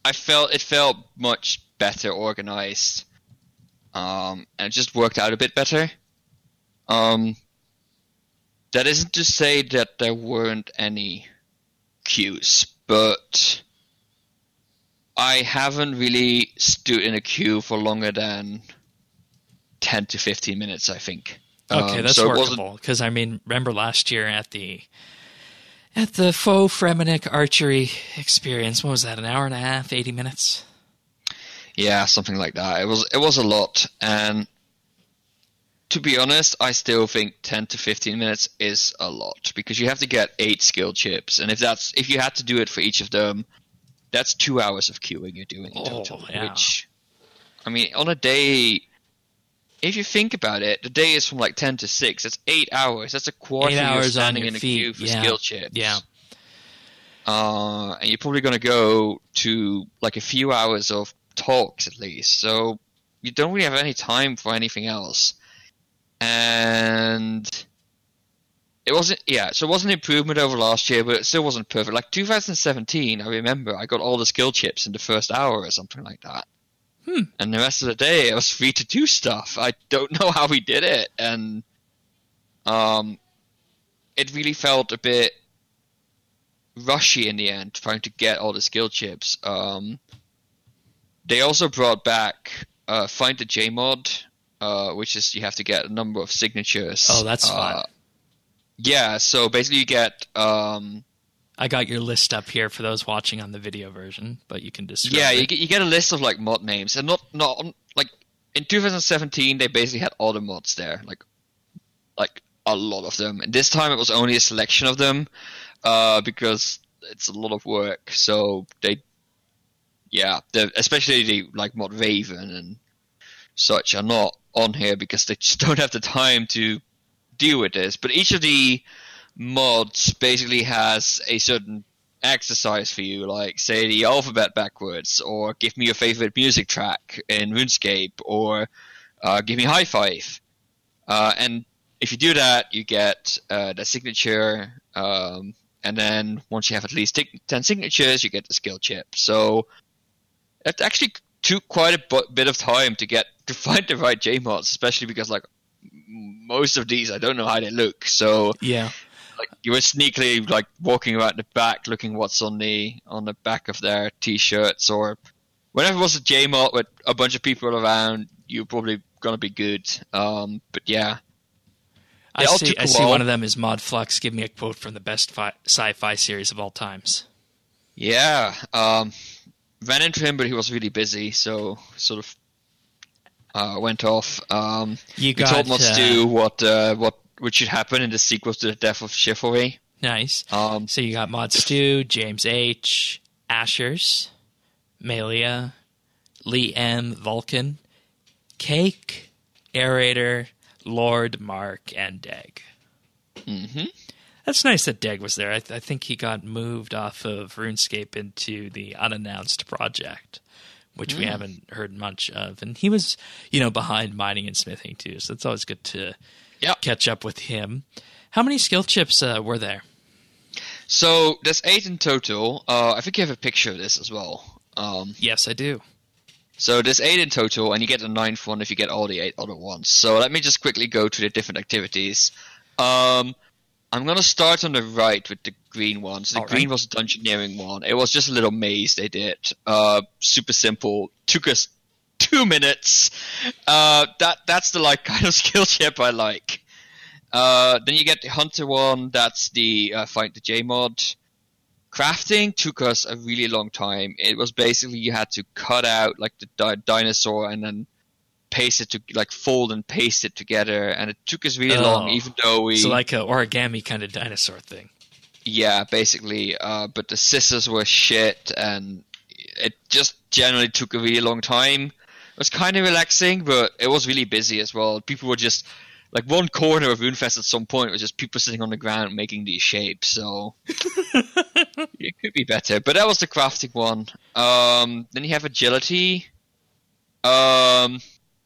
I felt it felt much better organized, um, and it just worked out a bit better. Um, that isn't to say that there weren't any queues, but I haven't really stood in a queue for longer than ten to fifteen minutes, I think. Okay, Um, that's so it workable. Because, I mean, remember last year at the at the Faux Fremenic Archery Experience, what was that, an hour and a half, eighty minutes? Yeah, something like that. It was it was a lot, and to be honest, I still think ten to fifteen minutes is a lot because you have to get eight skill chips, and if that's if you had to do it for each of them, that's two hours of queuing you're doing in Oh, total. yeah. Which, I mean, on a day, if you think about it, the day is from like ten to six. That's eight hours. That's a quarter Eight you're hours on standing your in a feet. queue for Yeah. skill chips. Yeah. Uh, and you're probably going to go to like a few hours of talks at least. So you don't really have any time for anything else. And it wasn't, yeah, so it was an improvement over last year, but it still wasn't perfect. Like two thousand seventeen, I remember I got all the skill chips in the first hour or something like that. Hmm. And the rest of the day, I was free to do stuff. I don't know how we did it. And um, it really felt a bit rushy in the end, trying to get all the skill chips. Um, they also brought back uh, Find the J-Mod, uh, which is you have to get a number of signatures. Oh, that's uh, fun. Yeah, so basically you get... Um, I got your list up here for those watching on the video version, but you can describe yeah, it. you get, you get a list of like mod names, and not not like in two thousand seventeen they basically had all the mods there, like like a lot of them. And this time it was only a selection of them, uh, because it's a lot of work. So they, yeah, especially the like mod Raven and such are not on here because they just don't have the time to deal with this. But each of the mods basically has a certain exercise for you, like say the alphabet backwards, or give me your favorite music track in RuneScape, or uh, give me high five. Uh, and if you do that, you get uh, the signature, um, and then once you have at least ten signatures, you get the skill chip. So it actually took quite a b- bit of time to get to find the right J mods, especially because like most of these I don't know how they look. So Yeah. like you were sneakily like walking around the back, looking what's on the on the back of their t-shirts, or whenever it was a J mod with a bunch of people around, you're probably gonna be good. Um, but yeah, I They all see. took a I see. while. One of them is Mod Flux. Give me a quote from the best fi- sci-fi series of all times. yeah. Um, ran into him, but he was really busy, so sort of uh, went off. Um, You he got told Mod uh, Stu what uh, what what should happen in the sequel to the Death of Chivalry. nice. Um, So you got Mod Stu, James H, Ashers, Malia, Lee M, Vulcan, Cake, Aerator, Lord, Mark, and Deg. mhm. That's nice that Deg was there. I, th- I think he got moved off of RuneScape into the unannounced project, which we haven't heard much of. And he was, you know, behind mining and smithing too. So it's always good to Yep. catch up with him. How many skill chips uh, were there? So there's eight in total. Uh, I think you have a picture of this as well. Um, Yes, I do. so there's eight in total, and you get a ninth one if you get all the eight all at once. So let me just quickly go to the different activities. Um, I'm gonna start on the right with the green one. So the All green right. was the dungeoneering one. It was just a little maze they did. Uh, super simple. Took us two minutes. Uh, that that's the like kind of skill chip I like. Uh, then you get the hunter one. That's the uh, find the J mod. Crafting took us a really long time. It was basically you had to cut out like the di- dinosaur and then paste it to like fold and paste it together, and it took us really Oh. long. Even though we, So like a origami kind of dinosaur thing. yeah, basically. Uh, but the scissors were shit, and it just generally took a really long time. It was kind of relaxing, but it was really busy as well. People were just like one corner of RuneFest at some point was just people sitting on the ground making these shapes. So it could be better, but that was the crafting one. Um, then you have agility. Um,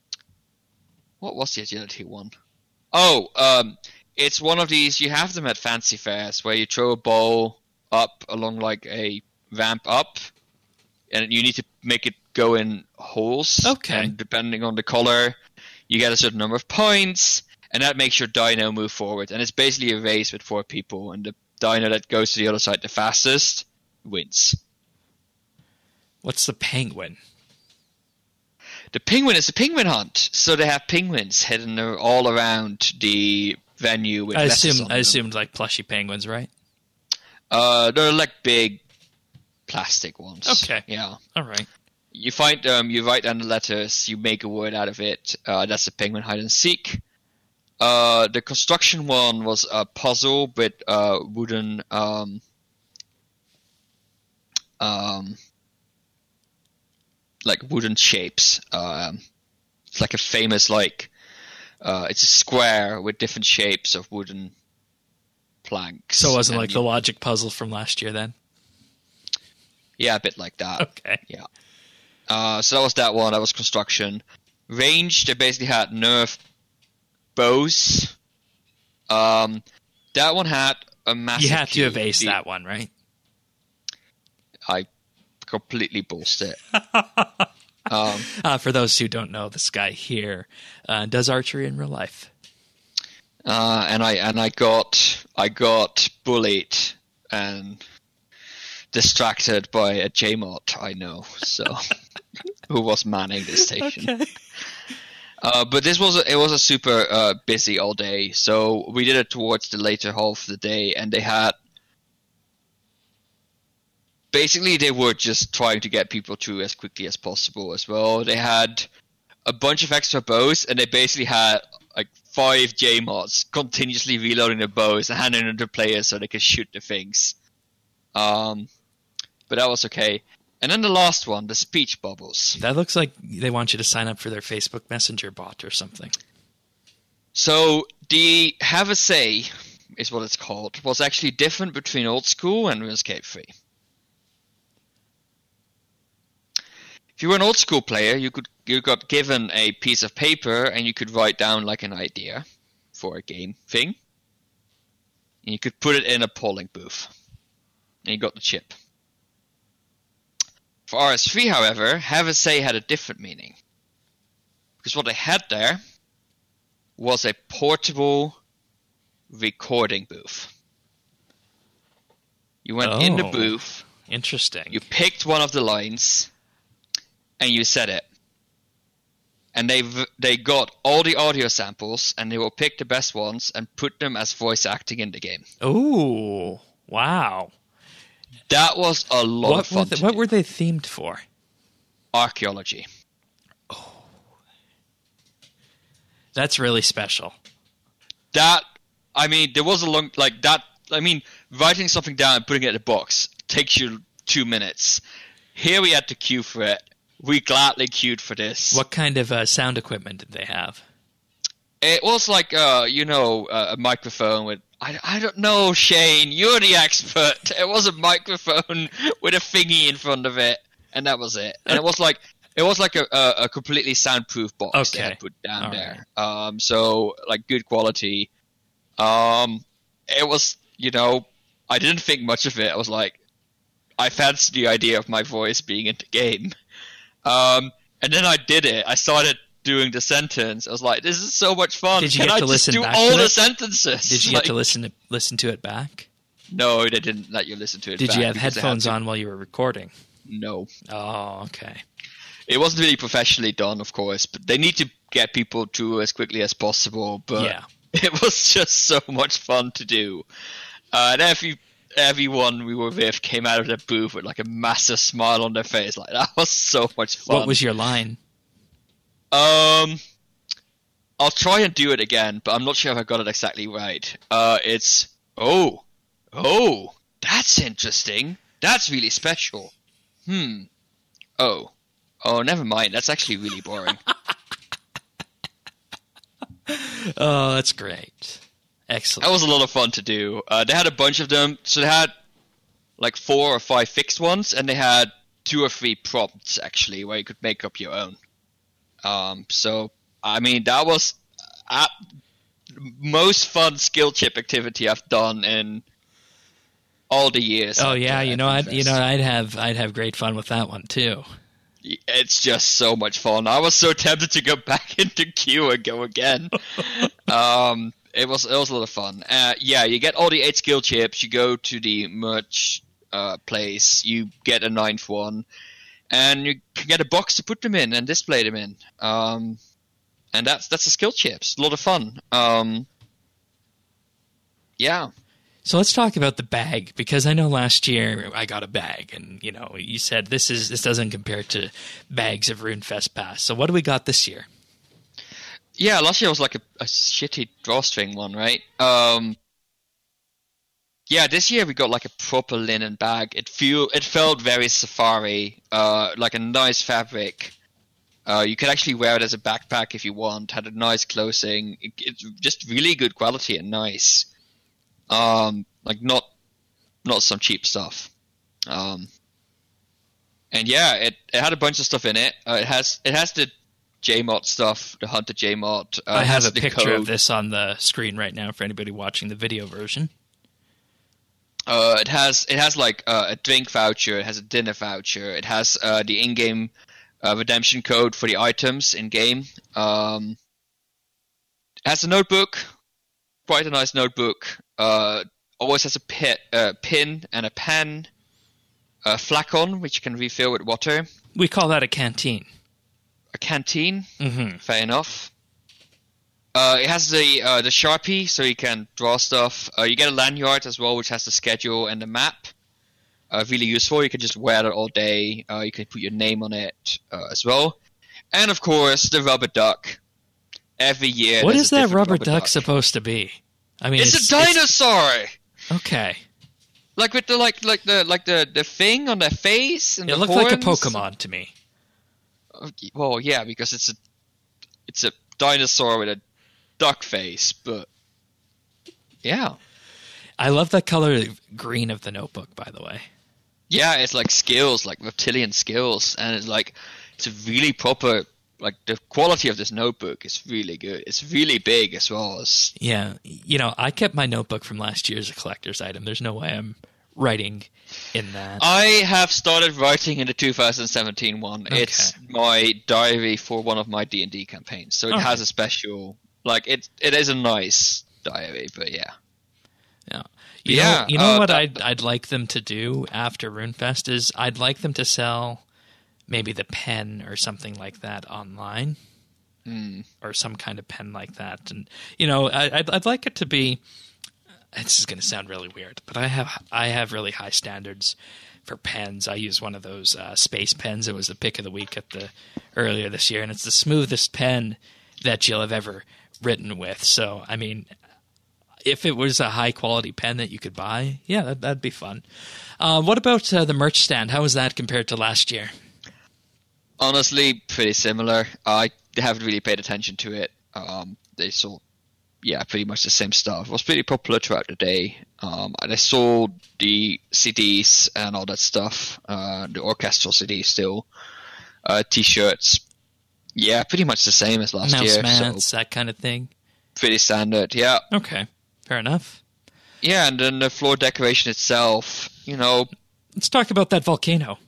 what was the agility one? Oh, um, it's one of these. You have them at fancy fairs where you throw a ball up along like a ramp up, and you need to make it go in holes. Okay. And depending on the color, you get a certain number of points, and that makes your dino move forward. And it's basically a race with four people, and the dino that goes to the other side the fastest wins. What's the penguin? The penguin is a penguin hunt, so they have penguins hidden all around the venue. With I letters assume on I them. assumed like plushy penguins, right? Uh, they're like big plastic ones. Okay. Yeah. All right. You find them, you write down the letters, you make a word out of it. Uh, that's a penguin hide and seek. Uh, the construction one was a puzzle with uh, wooden um, um, like wooden shapes. Um, it's like a famous like uh, it's a square with different shapes of wooden planks. So it wasn't And like you- the logic puzzle from last year then? Yeah, a bit like that. Okay. Yeah. Uh, so that was that one. That was construction. Range, they basically had Nerf bows. Um, that one had a massive. You had to have cube. aced The- that one, right? I completely bolsed it. um, Uh, for those who don't know, this guy here uh, does archery in real life. uh, and I and I got I got bullied and distracted by a J mod I know. So who was manning this station? Okay. Uh, but this was a, it was a super uh, busy all day, so we did it towards the later half of the day, and they had basically they were just trying to get people through as quickly as possible as well. They had a bunch of extra bows, and they basically had like five J mods continuously reloading the bows and handing them to players so they could shoot the things. Um, but that was okay. And then the last one, the speech bubbles. That looks like they want you to sign up for their Facebook Messenger bot or something. So the Have a Say is what it's called, was actually different between Old School and RuneScape three. If you were an Old School player, you could you got given a piece of paper and you could write down like an idea for a game thing. And you could put it in a polling booth. And you got the chip. For R S three, however, Have a Say had a different meaning. Because what they had there was a portable recording booth. You went in the Oh. booth, Interesting. you picked one of the lines, and you said it. And they they got all the audio samples, and they will pick the best ones and put them as voice acting in the game. Ooh, wow. That was a lot What, of fun. were they, to what do. were they themed for? Archaeology. That's really special. That, I mean, there was a long, like that, I mean, writing something down and putting it in a box takes you two minutes. Here we had to queue for it. We gladly queued for this. What kind of uh, sound equipment did they have? It was like, uh, you know, uh, a microphone with, I, I don't know, Shane, you're the expert. It was a microphone with a thingy in front of it, and that was it. And it was like, it was like a, a, a completely soundproof box they Okay. had put down All there. Um, so, like, good quality. Um, it was, you know, I didn't think much of it. I was like, I fancied the idea of my voice being in the game. Um, and then I did it. I started doing the sentence. I was like, this is so much fun. Did you Can get I to just listen do back all to the it? sentences? Did you Like, get to listen to listen to it back? No, they didn't let you listen to it Did back you have because they had headphones to- on while you were recording? No. Oh, okay. It wasn't really professionally done, of course, but they need to get people to as quickly as possible. But Yeah. it was just so much fun to do. Uh, and every everyone we were with came out of the booth with like a massive smile on their face. Like, that was so much fun. What was your line? Um, I'll try and do it again, but I'm not sure if I got it exactly right. Uh, it's oh, oh, that's interesting. That's really special. Hmm. Oh, oh, never mind. That's actually really boring. Oh, that's great. Excellent. That was a lot of fun to do. Uh, they had a bunch of them. So they had like four or five fixed ones, and they had two or three prompts actually, where you could make up your own. Um, so I mean, that was uh, most fun skill chip activity I've done in all the years. Oh at, yeah, uh, you at know, I'd, Dreamfest. you know, I'd have, I'd have great fun with that one too. It's just so much fun. I was so tempted to go back into queue and go again. um, it was it was a lot of fun. Uh, yeah, you get all the eight skill chips. You go to the merch uh, place. You get a ninth one, and you can get a box to put them in and display them in. Um, and that's that's the skill chips. A lot of fun. Um, yeah. So let's talk about the bag, because I know last year I got a bag, and you know, you said this is this doesn't compare to bags of RuneFest Pass. So what do we got this year? Yeah, last year was like a, a shitty drawstring one, right? Um, yeah, this year we got like a proper linen bag. It feel it felt very safari, uh, like a nice fabric. Uh, you could actually wear it as a backpack if you want. Had a nice closing. It, it's just really good quality and nice. Um, like not, not some cheap stuff. Um, and yeah, it, it had a bunch of stuff in it. Uh, it has, it has the J mod stuff, the Hunter J mod. Uh, I it have has a the picture code. of this on the screen right now for anybody watching the video version. Uh, it has, it has like uh, a drink voucher. It has a dinner voucher. It has, uh, the in-game, uh, redemption code for the items in-game. Um, it has a notebook. Quite a nice notebook. Uh, always has a pit, uh, pin and a pen, a flacon which you can refill with water, We call that a canteen. a canteen. Mm-hmm. Fair enough. Uh, it has the uh, the Sharpie, so you can draw stuff. Uh, you get a lanyard as well, which has the schedule and the map. Uh, really useful. You can just wear it all day. Uh, you can put your name on it uh, as well. And of course, the rubber duck. Every year. What there's is a that different rubber rubber duck, duck supposed to be? I mean, It's, it's, a dinosaur. it's- okay. Like with the like like the like the, the thing on their face and It the looked like a horns. Pokemon to me. Okay, well, yeah, because it's a it's a dinosaur with a duck face, but yeah, I love that color green of the notebook, by the way. yeah, it's like skills, like reptilian skills, and it's like it's a really proper. Like the quality of this notebook is really good. It's really big as well as Yeah, you know, I kept my notebook from last year as a collector's item. There's no way I'm writing in that. I have started writing in the two thousand seventeen one. Okay. It's my diary for one of my D and D campaigns, so it Okay. has a special. Like it, it is a nice diary, but yeah. Yeah. You Yeah, know, you know uh, what that- I'd I'd like them to do after RuneFest is I'd like them to sell maybe the pen or something like that online, Mm. or some kind of pen like that. And you know, I, I'd I'd like it to be. This is going to sound really weird, but I have I have really high standards for pens. I use one of those uh, space pens. It was the pick of the week at the earlier this year, and it's the smoothest pen that you'll have ever written with. So, I mean, if it was a high quality pen that you could buy, yeah, that, that'd be fun. Uh, what about uh, the merch stand? How was that compared to last year? Honestly, pretty similar. I haven't really paid attention to it. Um, they sold, yeah, pretty much the same stuff. It was pretty popular throughout the day. Um, and they sold the C Ds and all that stuff, uh, the orchestral C Ds still, uh, T-shirts. Yeah, pretty much the same as last Mouse year. mats, So that kind of thing. pretty standard. Yeah, Okay, fair enough. yeah, and then the floor decoration itself. You know, Let's talk about that volcano.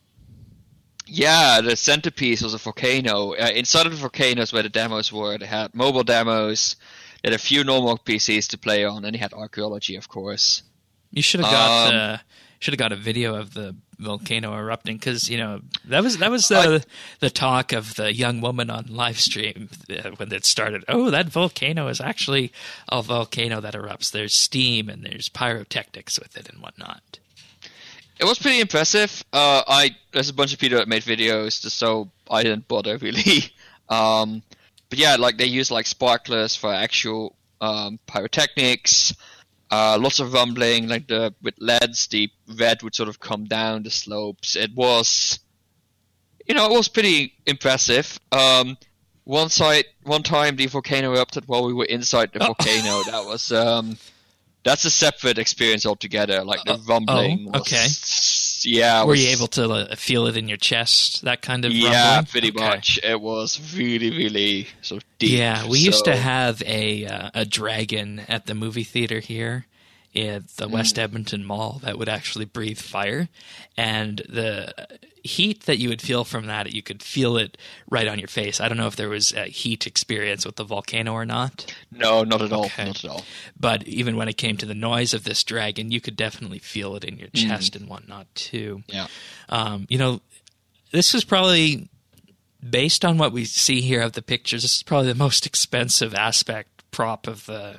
yeah, the centerpiece was a volcano. Uh, inside of the volcanoes where the demos were, they had mobile demos. They had a few normal P Cs to play on, and they had archaeology, of course. You should have got Um, uh, should have got a video of the volcano erupting, because you know that was that was the the talk of the young woman on live stream uh, when it started. Oh, that volcano is actually a volcano that erupts. There's steam and there's pyrotechnics with it and whatnot. It was pretty impressive. Uh, I there's a bunch of people that made videos, just so I didn't bother really. um, but yeah, like they use like sparklers for actual um, pyrotechnics. Uh, lots of rumbling, like the with L E Ds, the red would sort of come down the slopes. It was, you know, it was pretty impressive. Um, one side, one time, the volcano erupted while we were inside the Oh. volcano. That was, um, that's a separate experience altogether. Like the Uh, rumbling. oh, was, okay. Yeah. it Were was- you able to uh, feel it in your chest? That kind of Yeah, rumbling? pretty Okay. much. It was really, really sort of deep. Yeah, we used to so- have a uh, a dragon at the movie theater here, at the West Edmonton Mall that would actually breathe fire. And the heat that you would feel from that, you could feel it right on your face. I don't know if there was a heat experience with the volcano or not. No, not at all. Okay. Not at all. But even when it came to the noise of this dragon, you could definitely feel it in your chest mm. and whatnot too. Yeah. Um, you know, this is probably, based on what we see here of the pictures, this is probably the most expensive aspect prop of the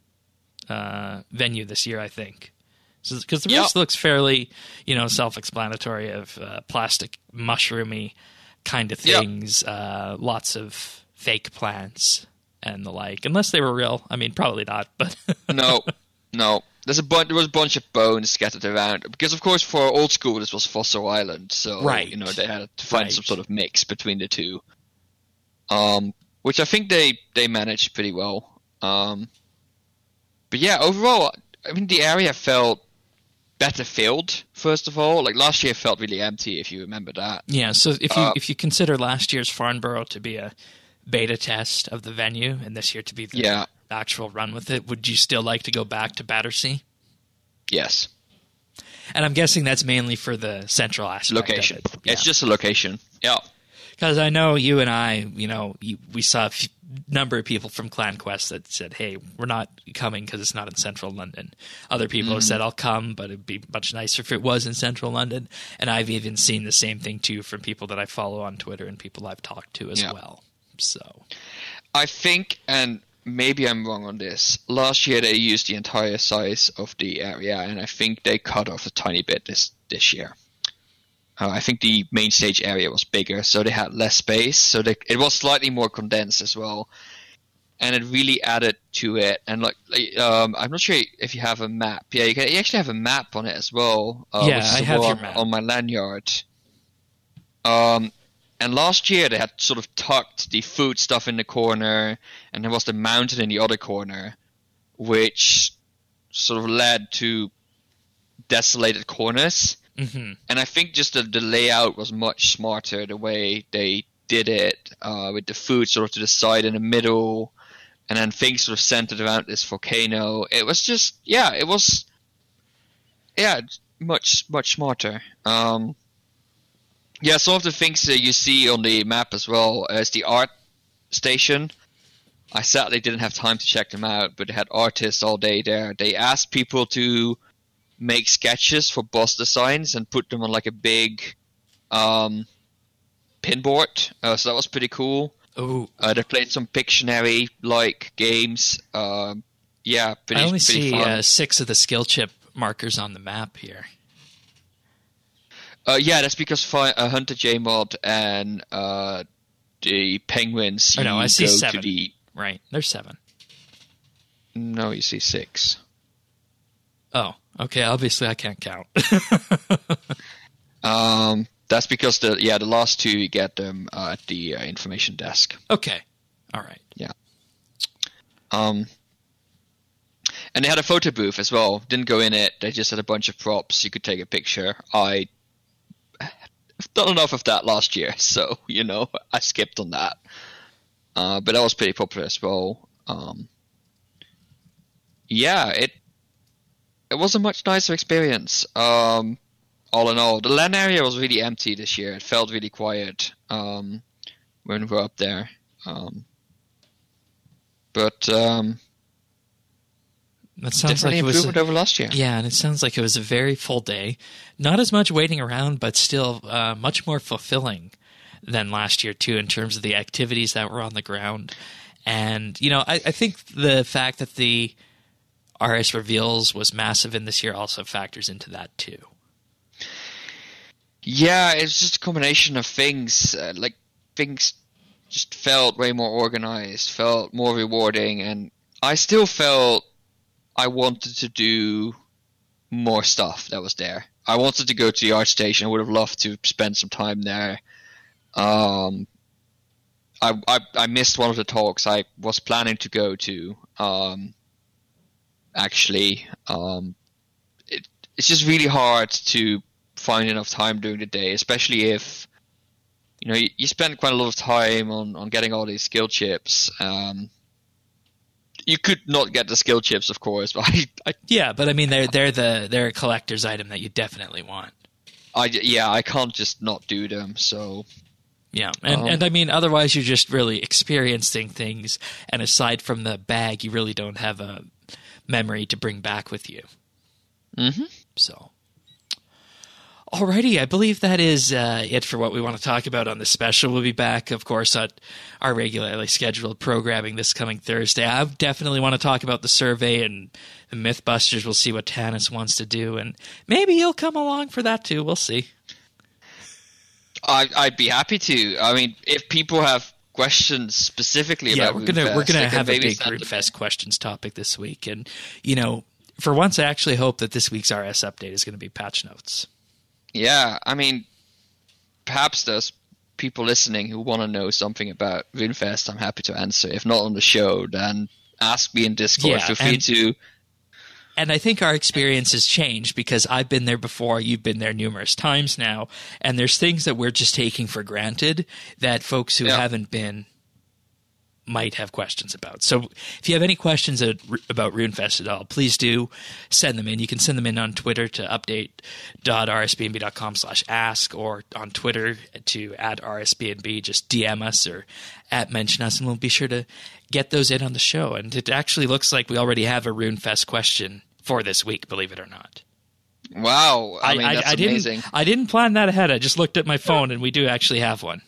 uh, venue this year, I think. Because the rest yep. looks fairly, you know, self-explanatory of uh, plastic, mushroomy kind of things, yep. uh, lots of fake plants and the like. Unless they were real. I mean, probably not, but... no, no. There's a bunch. There was a bunch of bones scattered around because, of course, for old school, this was Fossil Island, so right. you know they had to find right. some sort of mix between the two, um, which I think they they managed pretty well. Um, but yeah, overall, I mean, the area felt better filled. First of all, like last year felt really empty, if you remember that. Yeah. So if you uh, if you consider last year's Farnborough to be a beta test of the venue, and this year to be the yeah. actual run with it, would you still like to go back to Battersea? Yes. And I'm guessing that's mainly for the central aspect location. of it. Yeah. It's just a location. Yeah. Because I know you and I, you know, you, we saw a f- number of people from Clan Quest that said, hey, we're not coming because it's not in central London. Other people mm. have said, I'll come, but it'd be much nicer if it was in central London. And I've even seen the same thing, too, from people that I follow on Twitter and people I've talked to as yeah. well. So, I think, and maybe I'm wrong on this, last year they used the entire size of the area, and I think they cut off a tiny bit this, this year. Uh, I think the main stage area was bigger, so they had less space, so they, it was slightly more condensed as well, and it really added to it. And like, like um, I'm not sure if you have a map. Yeah, you, can, you actually have a map on it as well. Uh, yeah, I have your map on my lanyard. Um. And last year they had sort of tucked the food stuff in the corner, and there was the mountain in the other corner, which sort of led to desolated corners. Mm-hmm. And I think just the, the layout was much smarter, the way they did it, uh, with the food sort of to the side in the middle, and then things sort of centered around this volcano. It was just, yeah, it was, yeah, much, much smarter. Um, Yeah, some of the things that you see on the map as well as the art station. I sadly didn't have time to check them out, but they had artists all day there. They asked people to make sketches for boss designs and put them on like a big um, pinboard. Uh, so that was pretty cool. Oh, uh, they played some Pictionary-like games. Uh, yeah, pretty. I only pretty see fun. Uh, six of the skill chip markers on the map here. Uh, yeah, that's because fi- uh, Hunter J Mod and uh, the Penguins. Oh, no, I see go seven. To the... Right, there's seven. No, you see six. Oh, okay. Obviously, I can't count. um, that's because the yeah the last two you get them uh, at the uh, information desk. Okay, all right. Yeah. Um. And they had a photo booth as well. Didn't go in it. They just had a bunch of props. You could take a picture. I. I've done enough of that last year, so, you know, I skipped on that. Uh, but that was pretty popular as well. Um, yeah, it it was a much nicer experience, um, all in all. The LAN area was really empty this year. It felt really quiet um, when we were up there. Um, but... Um, That sounds like Definitely it was improvement a, over last year. Yeah, and it sounds like it was a very full day. Not as much waiting around, but still uh, much more fulfilling than last year too, in terms of the activities that were on the ground. And you know, I, I think the fact that the R S reveals was massive in this year also factors into that too. Yeah, it's just a combination of things. Uh, like things just felt way more organized, felt more rewarding, and I still felt I wanted to do more stuff that was there. I wanted to go to the art station. I would have loved to spend some time there. Um, I, I I missed one of the talks I was planning to go to. Um, actually, um, it, it's just really hard to find enough time during the day, especially if you know you, you spend quite a lot of time on, on getting all these skill chips. Um, You could not get the skill chips, of course, but I, I Yeah, but I mean, they're they're the they're a collector's item that you definitely want. I yeah, I can't just not do them. So yeah, and um, and I mean, otherwise you're just really experiencing things, and aside from the bag, you really don't have a memory to bring back with you. Mm-hmm. So. Alrighty, I believe that is uh, it for what we want to talk about on this special. We'll be back, of course, at our regularly scheduled programming this coming Thursday. I definitely want to talk about the survey and the Mythbusters. We'll see what Tanis wants to do, and maybe he'll come along for that too. We'll see. I, I'd be happy to. I mean, if people have questions specifically yeah, about we're gonna Runefest, we're gonna have a big Runefest Runefest questions topic this week, and you know, for once, I actually hope that this week's R S update is going to be patch notes. Yeah, I mean, perhaps there's people listening who want to know something about Runefest. I'm happy to answer. If not on the show, then ask me in Discord. Yeah, Feel free and, to. And I think our experience has changed because I've been there before. You've been there numerous times now. And there's things that we're just taking for granted that folks who yeah. haven't been might have questions about. So if you have any questions about Runefest at all, please do send them in. You can send them in on Twitter to update.rsbnb.com slash ask or on Twitter to at rsbnb. Just D M us or at mention us, and we'll be sure to get those in on the show. And it actually looks like we already have a Runefest question for this week, believe it or not. Wow. I, I mean, I, that's I amazing. Didn't, I didn't plan that ahead. I just looked at my phone, and we do actually have one.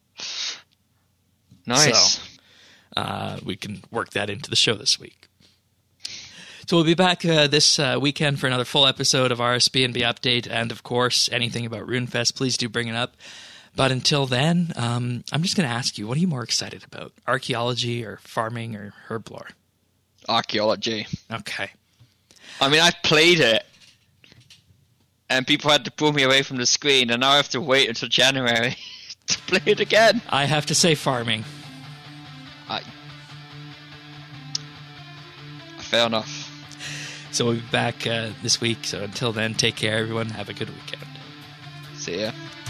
Nice. So, Uh, we can work that into the show this week. So we'll be back uh, this uh, weekend for another full episode of R S B N B Update. And, of course, anything about Runefest, please do bring it up. But until then, um, I'm just going to ask you, what are you more excited about? Archaeology or farming or herblore? Archaeology. Okay. I mean, I've played it. And people had to pull me away from the screen. And now I have to wait until January to play it again. I have to say farming. I... Fair enough. So we'll be back uh, this week. So until then, take care, everyone. Have a good weekend. See ya.